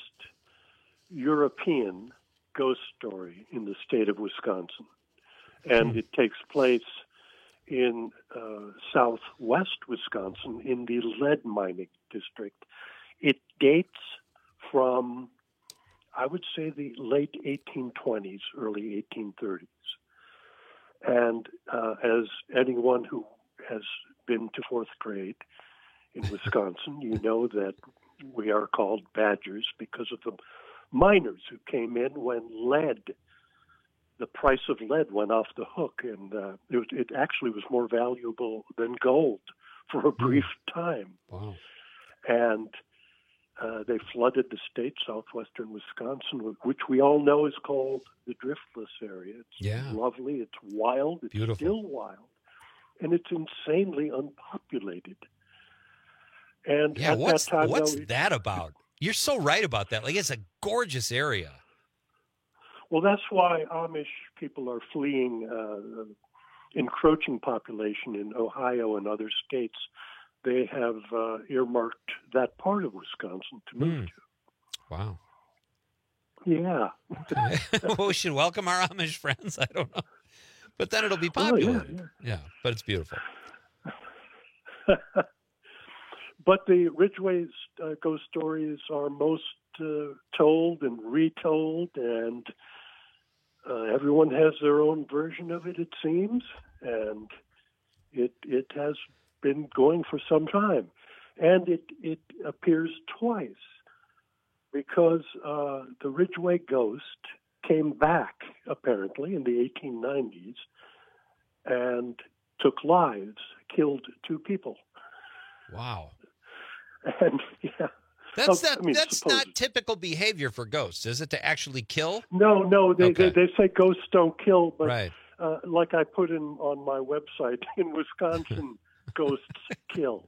European ghost story in the state of Wisconsin, and Hmm. it takes place in uh, southwest Wisconsin in the lead mining district. It dates from, I would say, the late eighteen twenties, early eighteen thirties. And uh, as anyone who has been to fourth grade in Wisconsin, you know that we are called Badgers because of the miners who came in when lead, the price of lead went off the hook, and uh, it, was, it actually was more valuable than gold for a brief time. Wow. And uh, they flooded the state, southwestern Wisconsin, which we all know is called the Driftless area. It's Yeah. lovely, it's wild, it's Beautiful. still wild, and it's insanely unpopulated. And Yeah, at what's that time, what's though, that about? You're so right about that. Like, it's a gorgeous area. well, that's why Amish people are fleeing uh, encroaching population in Ohio and other states. They have uh, earmarked that part of Wisconsin to move Hmm. to. Wow. Yeah. Well, we should welcome our Amish friends. I don't know. But then it'll be Oh, yeah, popular. yeah. yeah, but it's beautiful. But the Ridgway's uh, ghost stories are most uh, told and retold, and uh, everyone has their own version of it, it seems, and it it has been going for some time. And it, it appears twice, because uh, the Ridgway ghost came back, apparently, in the eighteen nineties and took lives, killed two people. Wow. And yeah, That's Oh, not I mean, that's suppose- not typical behavior for ghosts, is it? To actually kill? No, no, they, Okay. they they say ghosts don't kill, but Right. uh, like I put in on my website, in Wisconsin, ghosts kill.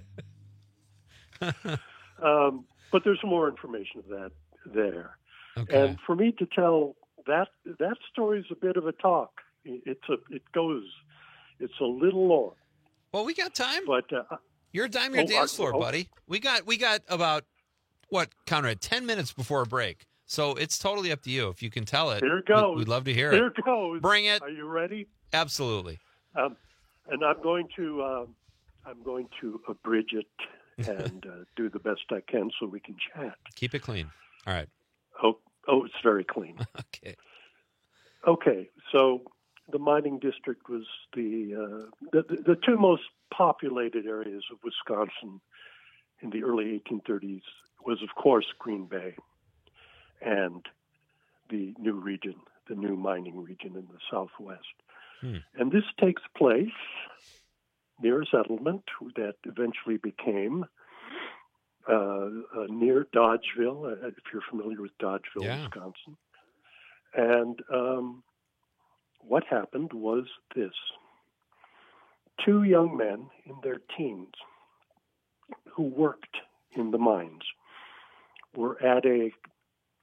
Um, but there's more information of that there. Okay. And for me to tell that that story is a bit of a talk. It's a it goes, it's a little long. Well, we got time. But uh, Your dime, your Oh, dance I- floor, oh. buddy. We got we got about what, Conrad, ten minutes before a break. So it's totally up to you. If you can tell it, here it we- goes. we'd love to hear Here it. it goes. Bring it. Are you ready? Absolutely. Um, and I'm going to um, I'm going to abridge it and uh, do the best I can so we can chat. Keep it clean. All right. Oh, oh, it's very clean. Okay. Okay, so the mining district was the, uh, the the the two most populated areas of Wisconsin in the early eighteen thirties was, of course, Green Bay and the new region, the new mining region in the southwest. Hmm. And this takes place near a settlement that eventually became uh, uh, near Dodgeville, uh, if you're familiar with Dodgeville, Yeah. Wisconsin. And um, what happened was this. Two young men in their teens who worked in the mines were at a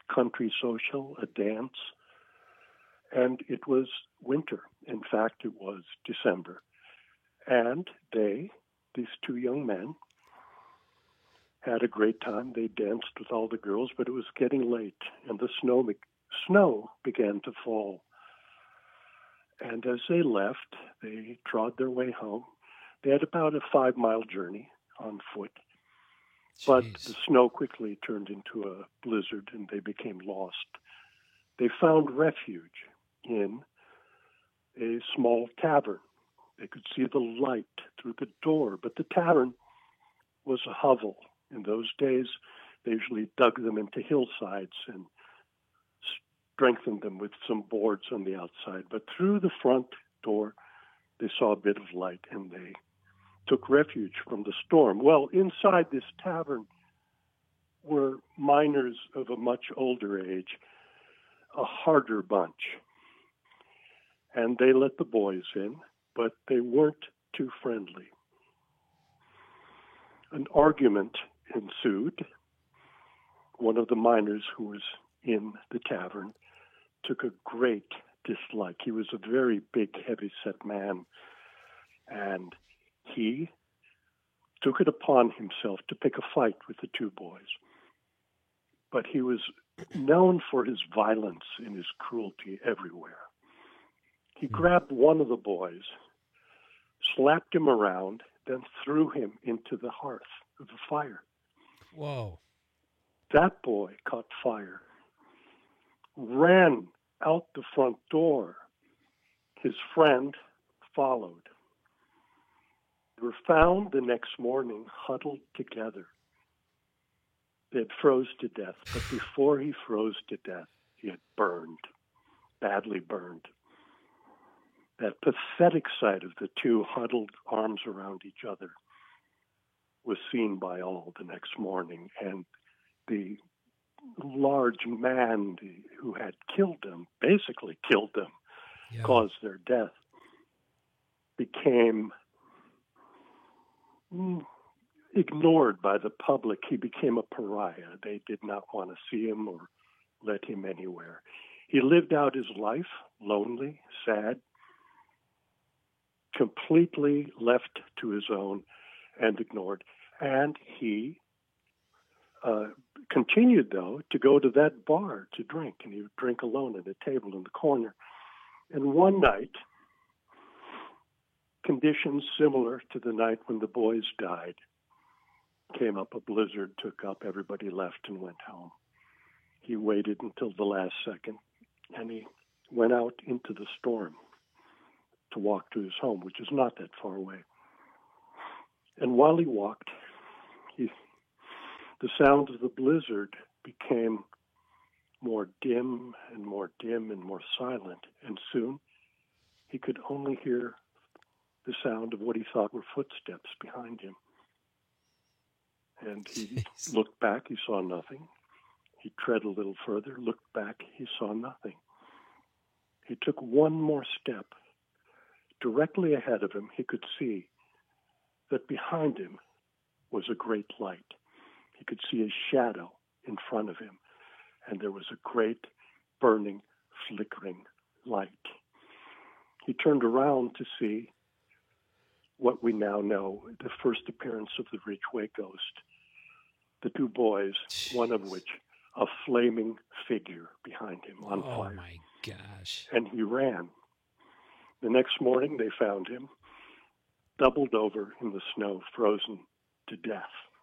country social, a dance. And it was winter. In fact, it was December. And they, these two young men, had a great time. They danced with all the girls, but it was getting late, and the snow, be- snow began to fall. And as they left, they trod their way home. They had about a five-mile journey on foot. But the snow quickly turned into a blizzard, and they became lost. They found refuge in a small tavern. They could see the light through the door, but the tavern was a hovel. In those days, they usually dug them into hillsides and strengthened them with some boards on the outside. But through the front door, they saw a bit of light, and they took refuge from the storm. Well, inside this tavern were miners of a much older age, a harder bunch. And they let the boys in, but they weren't too friendly. An argument ensued. One of the miners who was in the tavern took a great dislike. He was a very big, heavy-set man, and he took it upon himself to pick a fight with the two boys. But he was known for his violence and his cruelty everywhere. He grabbed one of the boys, slapped him around, then threw him into the hearth of the fire. Whoa. That boy caught fire, ran out the front door. His friend followed. They were found the next morning huddled together. They had froze to death, but before he froze to death, he had burned, badly burned. That pathetic sight of the two huddled arms around each other was seen by all the next morning, and the large man who had killed them, basically killed them, yeah. caused their death, became ignored by the public. He became a pariah. They did not want to see him or let him anywhere. He lived out his life, lonely, sad, completely left to his own and ignored. And he uh, continued, though, to go to that bar to drink, and he would drink alone at a table in the corner. And one night, conditions similar to the night when the boys died came up. A blizzard took up, everybody left and went home. He waited until the last second, and he went out into the storm to walk to his home, which is not that far away. And while he walked, he, the sound of the blizzard became more dim and more dim and more silent. And soon he could only hear the sound of what he thought were footsteps behind him. And he Jeez. looked back, he saw nothing. He tread a little further, looked back, he saw nothing. He took one more step. Directly ahead of him, he could see that behind him was a great light. He could see a shadow in front of him, and there was a great burning, flickering light. He turned around to see what we now know, the first appearance of the Ridgway Ghost. The two boys, Jeez. one of which a flaming figure behind him on oh fire. Oh, my gosh. And he ran. The next morning, they found him doubled over in the snow, frozen to death.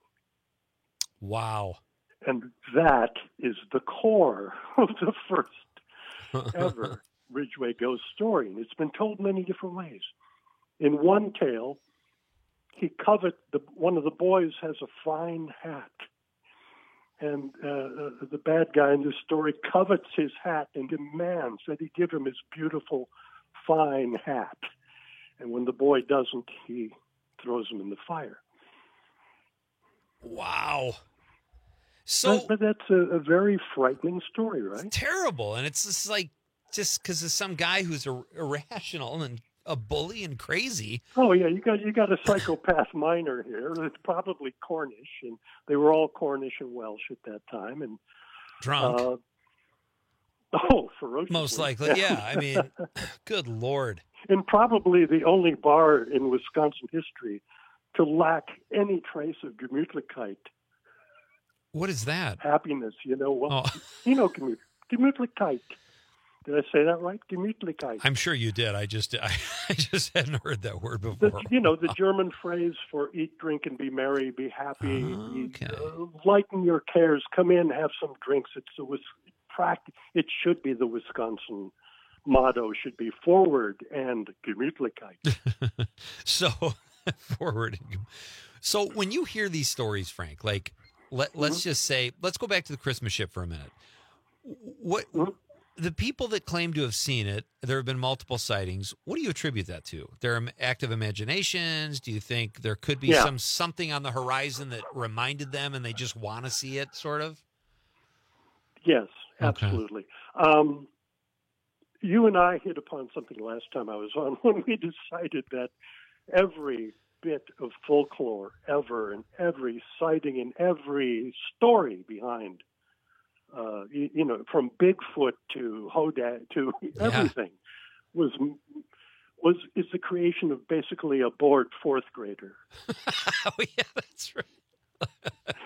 Wow. And that is the core of the first ever Ridgway Ghost story. And it's been told many different ways. In one tale, he covet the, one of the boys has a fine hat. And uh, the bad guy in this story covets his hat and demands that he give him his beautiful, fine hat. And when the boy doesn't, he throws him in the fire. Wow. So, but, but that's a, a very frightening story, right? It's terrible. And it's just like, just because of some guy who's ir- irrational and a bully and crazy. Oh yeah, you got you got a psychopath miner here. It's probably Cornish, and they were all Cornish and Welsh at that time, and drunk. Uh, Oh, ferociously. Most likely, yeah. I mean, good Lord. And probably the only bar in Wisconsin history to lack any trace of Gemütlichkeit. What is that? Happiness, you know. Well, Oh. You know, Gemü- Gemütlichkeit. Did I say that right? Gemütlichkeit. I'm sure you did. I just I, I just hadn't heard that word The, before. you know, the German phrase for eat, drink, and be merry, be happy, be, Okay. uh, lighten your cares, come in, have some drinks. It's a Wis- pract- It should be the Wisconsin motto, should be forward and Gemütlichkeit. So forward. So when you hear these stories, Frank, like let let's Mm-hmm. just say, let's go back to the Christmas ship for a minute. What Mm-hmm. the people that claim to have seen it, there have been multiple sightings. What do you attribute that to? Their im- active imaginations? Do you think there could be Yeah. some something on the horizon that reminded them, and they just want to see it? Sort of. Yes, Okay. absolutely. Um, you and I hit upon something last time I was on when we decided that every bit of folklore ever and every sighting and every story behind, uh, you, you know, from Bigfoot to Hodag to everything was was is the creation of basically a bored fourth grader. Oh yeah, that's right.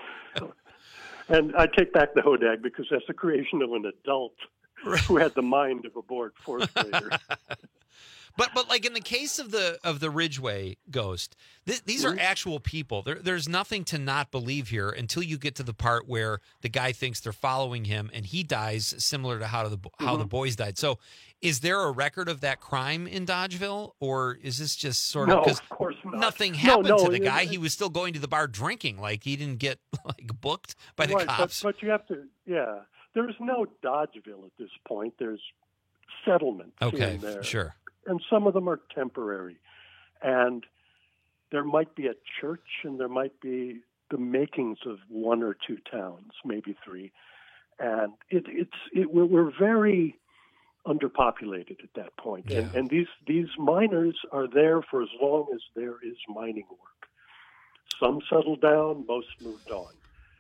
And I take back the Hodag because that's the creation of an adult who had the mind of a bored fourth grader. But but like in the case of the of the Ridgeway ghost, th- these are actual people. There, there's nothing to not believe here until you get to the part where the guy thinks they're following him and he dies, similar to how the how the Mhm. boys died. So, is there a record of that crime in Dodgeville, or is this just sort No, of because of course not. nothing No, happened no, to the it- guy? it- He was still going to the bar drinking. Like he didn't get like booked by the right, cops. But, but you have to, yeah. There's no Dodgeville at this point. There's settlements here Okay, and there. sure. And some of them are temporary. And there might be a church and there might be the makings of one or two towns, maybe three. And it, it's it, we're, we're very underpopulated at that point. And, and these, these miners are there for as long as there is mining work. Some settled down, most moved on.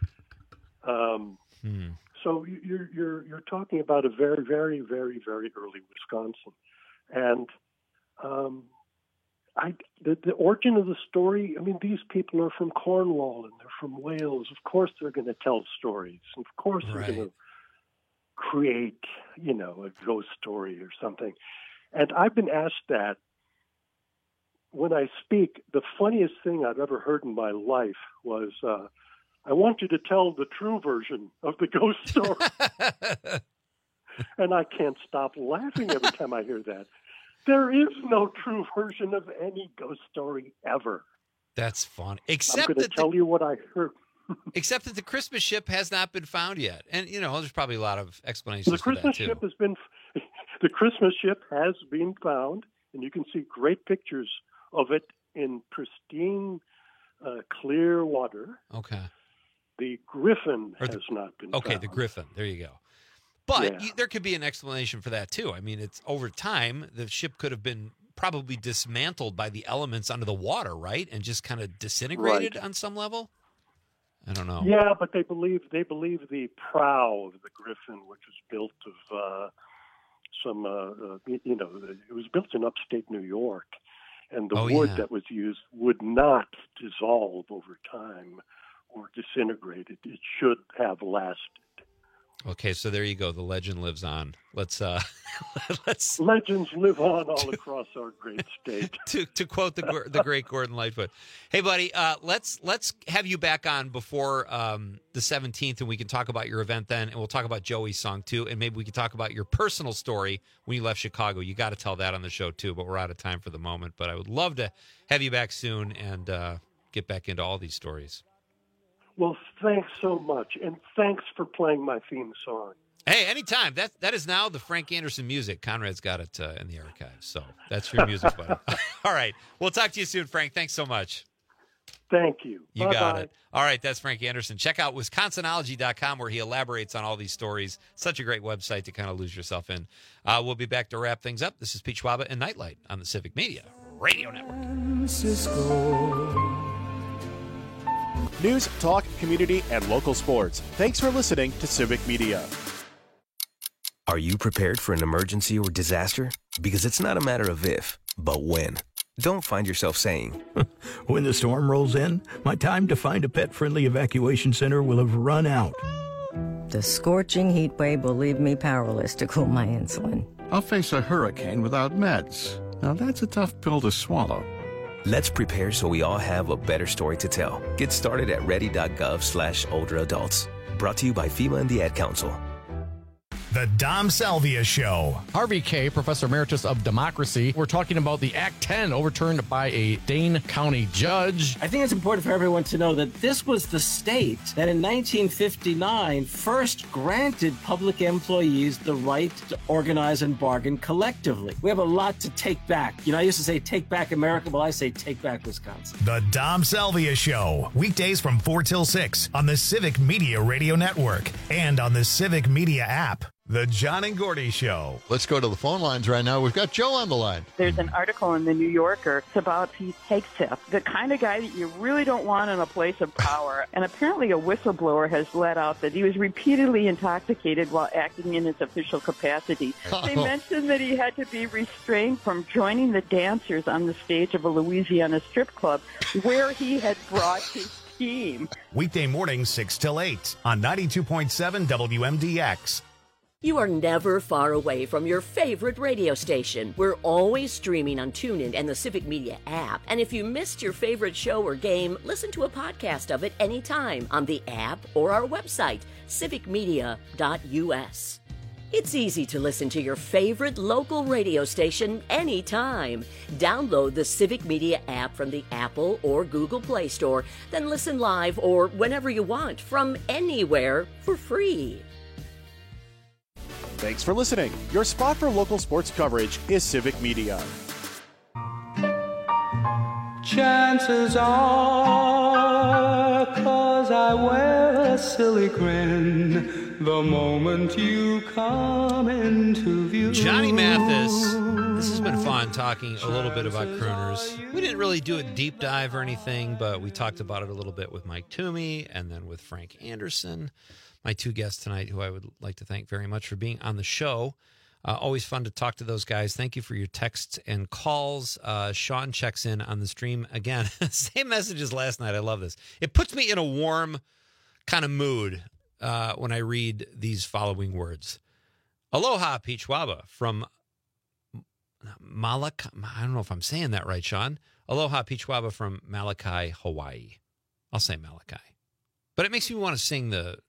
Um, Hmm. So you- you're you're you're talking about a very very very very early Wisconsin, and um, I the, the origin of the story. I mean, these people are from Cornwall and they're from Wales. Of course, they're going to tell stories. Of course, they're Right. going to create, you know, a ghost story or something. And I've been asked that when I speak. The funniest thing I've ever heard in my life was. Uh, I want you to tell the true version of the ghost story. And I can't stop laughing every time I hear that. There is no true version of any ghost story ever. That's fun. I'm Except going to that the- tell you what I heard. Except that the Christmas ship has not been found yet, and you know there's probably a lot of explanations The for Christmas that too. ship has been, the Christmas ship has been found, and you can see great pictures of it in pristine, uh, clear water. Okay. The Griffin Or the- has not been Okay, found. the Griffin. There you go. But Yeah. you, there could be an explanation for that too. I mean, it's over time the ship could have been probably dismantled by the elements under the water, right, and just kind of disintegrated Right. on some level. I don't know. Yeah, but they believe they believe the prow of the Griffin, which was built of uh, some, uh, uh, you know, it was built in upstate New York, and the Oh, wood yeah. that was used would not dissolve over time or disintegrate. It, it should have lasted. Okay, so there you go. The legend lives on. Let's uh, let's Legends live on all across our great state. to to quote the gor- the great Gordon Lightfoot. Hey, buddy, uh, let's let's have you back on before um, the seventeenth, and we can talk about your event then, and we'll talk about Joey's song too, and maybe we can talk about your personal story when you left Chicago. You got to tell that on the show too, but we're out of time for the moment. But I would love to have you back soon and uh, get back into all these stories. Well, thanks so much, and thanks for playing my theme song. Hey, anytime. That that is now the Frank Anderson music. Conrad's got it uh, in the archives, so that's your music, buddy. All right, we'll talk to you soon, Frank. Thanks so much. Thank you. You Bye-bye. got it. All right, that's Frank Anderson. Check out Wisconsinology dot com where he elaborates on all these stories. Such a great website to kind of lose yourself in. Uh, we'll be back to wrap things up. This is Pete Schwaba and Nightlight on the Civic Media Radio Network. News, talk, community, and local sports. Thanks for listening to Civic Media. Are you prepared for an emergency or disaster? Because it's not a matter of if, but when. Don't find yourself saying, when the storm rolls in, my time to find a pet-friendly evacuation center will have run out. The scorching heat wave will leave me powerless to cool my insulin. I'll face a hurricane without meds. Now that's a tough pill to swallow. Let's prepare so we all have a better story to tell. Get started at ready.gov slash older adults. Brought to you by FEMA and the Ad Council. The Dom Salvia Show. Harvey Kaye, Professor Emeritus of Democracy. We're talking about the Act ten overturned by a Dane County judge. I think it's important for everyone to know that this was the state that in nineteen fifty-nine first granted public employees the right to organize and bargain collectively. We have a lot to take back. You know, I used to say take back America. Well, I say take back Wisconsin. The Dom Salvia Show. Weekdays from four till six on the Civic Media Radio Network and on the Civic Media app. The John and Gordy Show. Let's go to the phone lines right now. We've got Joe on the line. There's an article in the New Yorker. It's about Pete Hegseth, the kind of guy that you really don't want in a place of power. And apparently a whistleblower has let out that he was repeatedly intoxicated while acting in his official capacity. Oh. They mentioned that he had to be restrained from joining the dancers on the stage of a Louisiana strip club where he had brought his team. Weekday mornings, six till eight on ninety-two point seven W M D X. You are never far away from your favorite radio station. We're always streaming on TuneIn and the Civic Media app. And if you missed your favorite show or game, listen to a podcast of it anytime on the app or our website, civic media dot U S. It's easy to listen to your favorite local radio station anytime. Download the Civic Media app from the Apple or Google Play Store, then listen live or whenever you want from anywhere for free. Thanks for listening. Your spot for local sports coverage is Civic Media. Chances are, 'cause I wear a silly grin the moment you come into view. Johnny Mathis. This has been fun talking a little bit about crooners. We didn't really do a deep dive or anything, but we talked about it a little bit with Mike Toomey and then with Frank Anderson. My two guests tonight, who I would like to thank very much for being on the show. Uh, always fun to talk to those guys. Thank you for your texts and calls. Uh, Sean checks in on the stream again. Same message as last night. I love this. It puts me in a warm kind of mood uh, when I read these following words. Aloha, Peachwaba, from Malachi. I don't know if I'm saying that right, Sean. Aloha, Peachwaba from Malachi, Hawaii. I'll say Malachi. But it makes me want to sing the...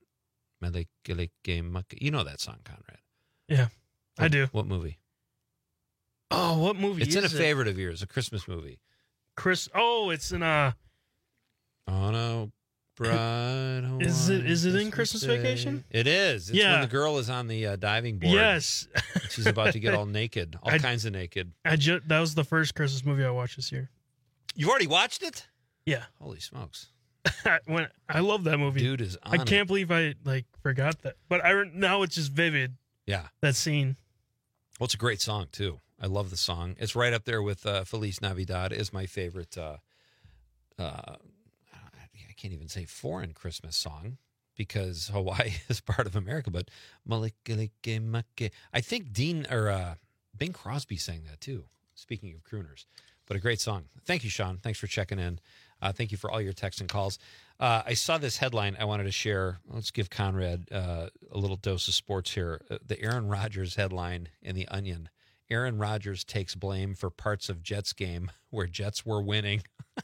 You know that song, Conrad. Yeah, what, I do. What movie? Oh, what movie It's is in a it? favorite of yours, a Christmas movie. Chris. Oh, it's in a... On a bright Is it? Is it in Christmas Christmas Day. Vacation? It is. It's Yeah. when the girl is on the uh, diving board. Yes. She's about to get all naked, all I- kinds of naked. I ju- That was the first Christmas movie I watched this year. You've already watched it? Yeah. Holy smokes. when I love that movie. Dude is on I can't it. believe I like forgot that. But I re- now it's just vivid. Yeah. That scene. Well, it's a great song, too. I love the song. It's right up there with uh, Feliz Navidad is my favorite, uh, uh, I can't even say foreign Christmas song because Hawaii is part of America, but Malikalike. I think Dean or uh, Bing Crosby sang that, too, speaking of crooners. But a great song. Thank you, Sean. Thanks for checking in. Uh, thank you for all your texts and calls. Uh, I saw this headline I wanted to share. Let's give Conrad uh, a little dose of sports here. Uh, the Aaron Rodgers headline in The Onion. Aaron Rodgers takes blame for parts of Jets game where Jets were winning.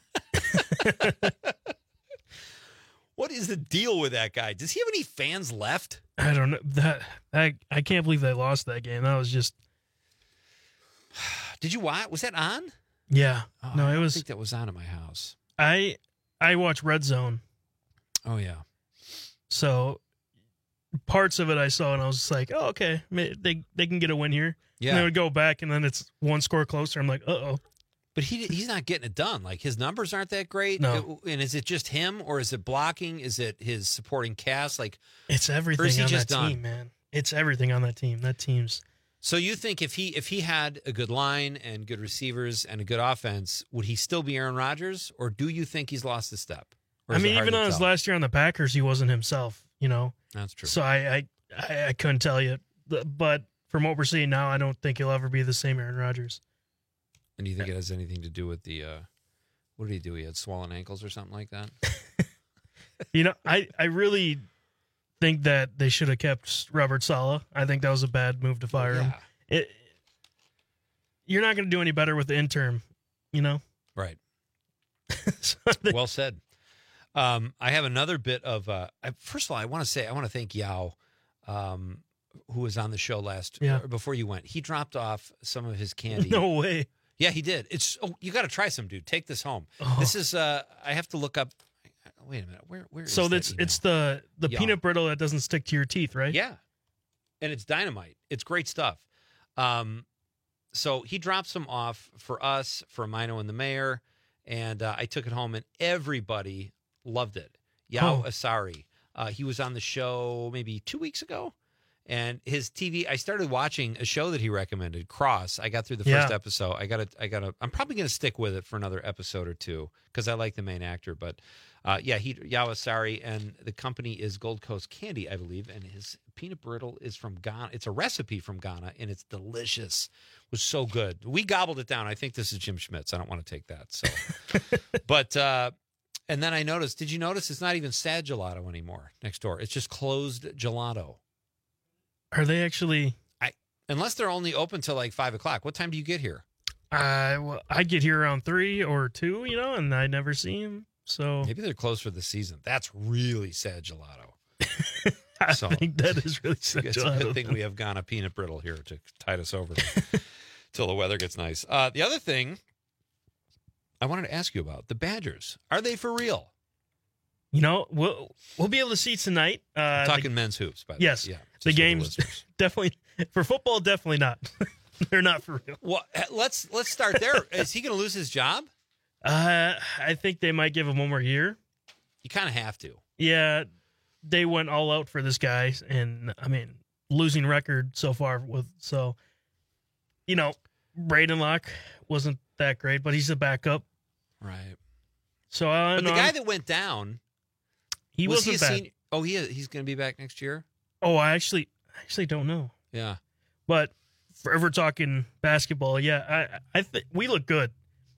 What is the deal with that guy? Does he have any fans left? I don't know. That I, I can't believe they lost that game. That was just... Did you watch? Was that on? Yeah. Oh, no, I it don't was... think that was on at my house. I I watch Red Zone. Oh, yeah. So parts of it I saw, and I was just like, oh, okay. They they can get a win here. Yeah. And then I would go back, and then it's one score closer. I'm like, uh-oh. But he he's not getting it done. Like, his numbers aren't that great. No. And is it just him, or is it blocking? Is it his supporting cast? Like, It's everything or is he on just that done? team, man. It's everything on that team. That team's... So you think if he if he had a good line and good receivers and a good offense, would he still be Aaron Rodgers, or do you think he's lost a step? Or I is it mean, hard even to on his tell? last year on the Packers, he wasn't himself, you know? That's true. So I I, I, I couldn't tell you. the, but from what we're seeing now, I don't think he'll ever be the same Aaron Rodgers. And do you think it has anything to do with the, uh, what did he do? He had swollen ankles or something like that? You know, I, I really think that they should have kept Robert Saleh. I think that was a bad move to fire yeah. him. It, you're not going to do any better with the interim, you know? Right. So well said. Um, I have another bit of, uh, I, first of all, I want to say, I want to thank Yao, um, who was on the show last, Yeah. or before you went. He dropped off some of his candy. No way. Yeah, he did. It's, oh, you got to try some, dude. Take this home. Oh. This is, uh, I have to look up, wait a minute. Where, where is So that that's email? it's the the Yao. peanut brittle that doesn't stick to your teeth, right? Yeah. And it's dynamite. It's great stuff. Um, so he dropped some off for us, for Mino and the mayor, and uh, I took it home, and everybody loved it. Yao Oh. Asari. Uh, he was on the show maybe two weeks ago, and his T V. I started watching a show that he recommended, Cross. I got through the first Yeah. episode. I got to. I got to. I'm probably going to stick with it for another episode or two because I like the main actor. But uh, yeah, he Yao Asari, and the company is Gold Coast Candy, I believe, and his peanut brittle is from Ghana. It's a recipe from Ghana, and it's delicious. It was so good. We gobbled it down. I think this is Jim Schmitz. I don't want to take that. So, but. uh And then I noticed, did you notice it's not even Sad Gelato anymore next door? It's just closed gelato. Are they actually? I Unless they're only open till like five o'clock. What time do you get here? I well, I get here around three or two, you know, and I never see him. So Maybe they're closed for the season. That's really Sad Gelato. I So, think that is really sad. It's a good thing we have Ghana peanut brittle here to tide us over till the weather gets nice. Uh, the other thing I wanted to ask you about, the Badgers. Are they for real? You know, we'll we'll be able to see tonight. Uh, I'm talking the, men's hoops, by the yes, way. Yeah, the just for games listeners. definitely for football. Definitely not. They're not for real. Well, let's let's start there. Is he going to lose his job? Uh, I think they might give him one more year. You kind of have to. Yeah, they went all out for this guy, and I mean, losing record so far with so. You know, Braden Locke wasn't that great, but he's a backup. Right. So, uh, But the no, guy I'm- that went down, he was wasn't he a bad. senior? Oh, he is, he's going to be back next year. Oh, I actually, I actually don't know. Yeah. But for, if we're talking basketball, yeah, I, I think we look good.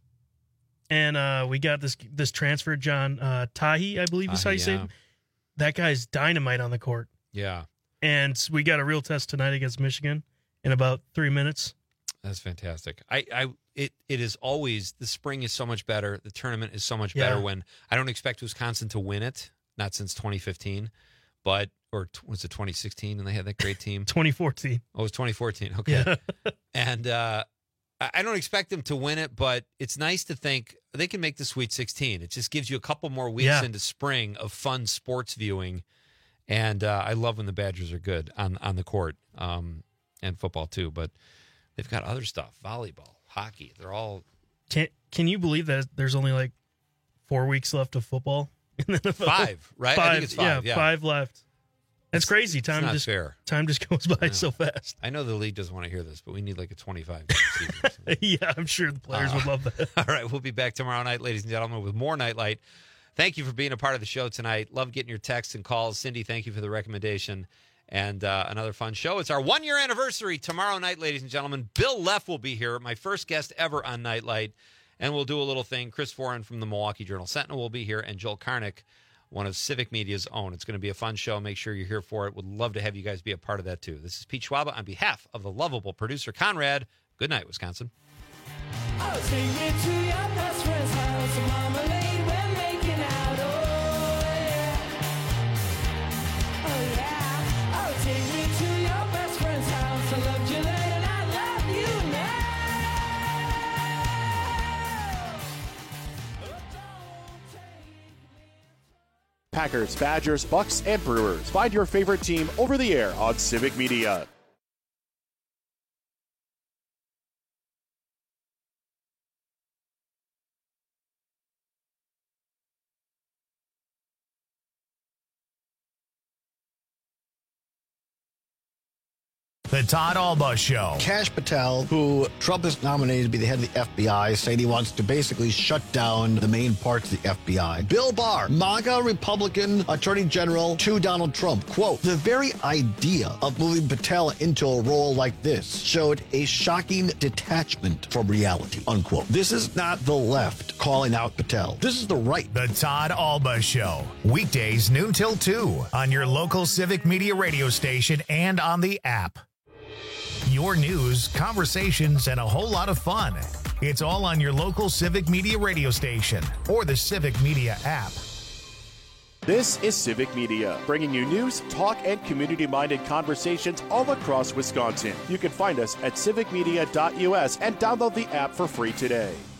And uh, we got this this transfer, John uh, Tahi, I believe is how you Tahi, say yeah. it. That guy's dynamite on the court. Yeah. And we got a real test tonight against Michigan in about three minutes. That's fantastic. I, I, it, it is always, the spring is so much better. The tournament is so much Yeah. better when I don't expect Wisconsin to win it, not since twenty fifteen, but, or t- was it twenty sixteen and they had that great team? twenty fourteen. Oh, it was twenty fourteen. Okay. Yeah. And uh, I I don't expect them to win it, but it's nice to think they can make the Sweet sixteen. It just gives you a couple more weeks Yeah. into spring of fun sports viewing. And uh, I love when the Badgers are good on, on the court, um, and football too. But they've got other stuff, volleyball, hockey. They're all Can Can you believe that there's only like four weeks left of football in the N F L? Five, right? I Five, think it's five, yeah. five left. That's crazy. Time not just fair. Time just goes by Yeah. so fast. I know the league doesn't want to hear this, but we need like a twenty-five game season. Yeah, I'm sure the players Uh, would love that. All right, we'll be back tomorrow night, ladies and gentlemen, with more Nightlight. Thank you for being a part of the show tonight. Love getting your texts and calls. Cindy, thank you for the recommendation. And uh, another fun show. It's our one-year anniversary tomorrow night, ladies and gentlemen. Bill Leff will be here, my first guest ever on Nightlight. And we'll do a little thing. Chris Foran from the Milwaukee Journal-Sentinel will be here, and Joel Karnick, one of Civic Media's own. It's going to be a fun show. Make sure you're here for it. Would love to have you guys be a part of that, too. This is Pete Schwaba on behalf of the lovable producer, Conrad. Good night, Wisconsin. Oh, take me to your best friend's house, marmalade, we're making out, oh yeah, oh yeah, oh, take me to your best friend's house, I loved you then and I love you now. Packers, Badgers, Bucks, and Brewers. Find your favorite team over the air on Civic Media. The The Todd Alba Show. Kash Patel, who Trump has nominated to be the head of the F B I, saying he wants to basically shut down the main parts of the F B I. Bill Barr, MAGA Republican Attorney General to Donald Trump. Quote, the very idea of moving Patel into a role like this showed a shocking detachment from reality, unquote. This is not the left calling out Patel. This is the right. The Todd Alba Show. Weekdays noon till two on your local Civic Media radio station and on the app. Your news, conversations, and a whole lot of fun. It's all on your local Civic Media radio station or the Civic Media app. This is Civic Media, bringing you news, talk, and community-minded conversations all across Wisconsin. You can find us at civic media dot U S and download the app for free today.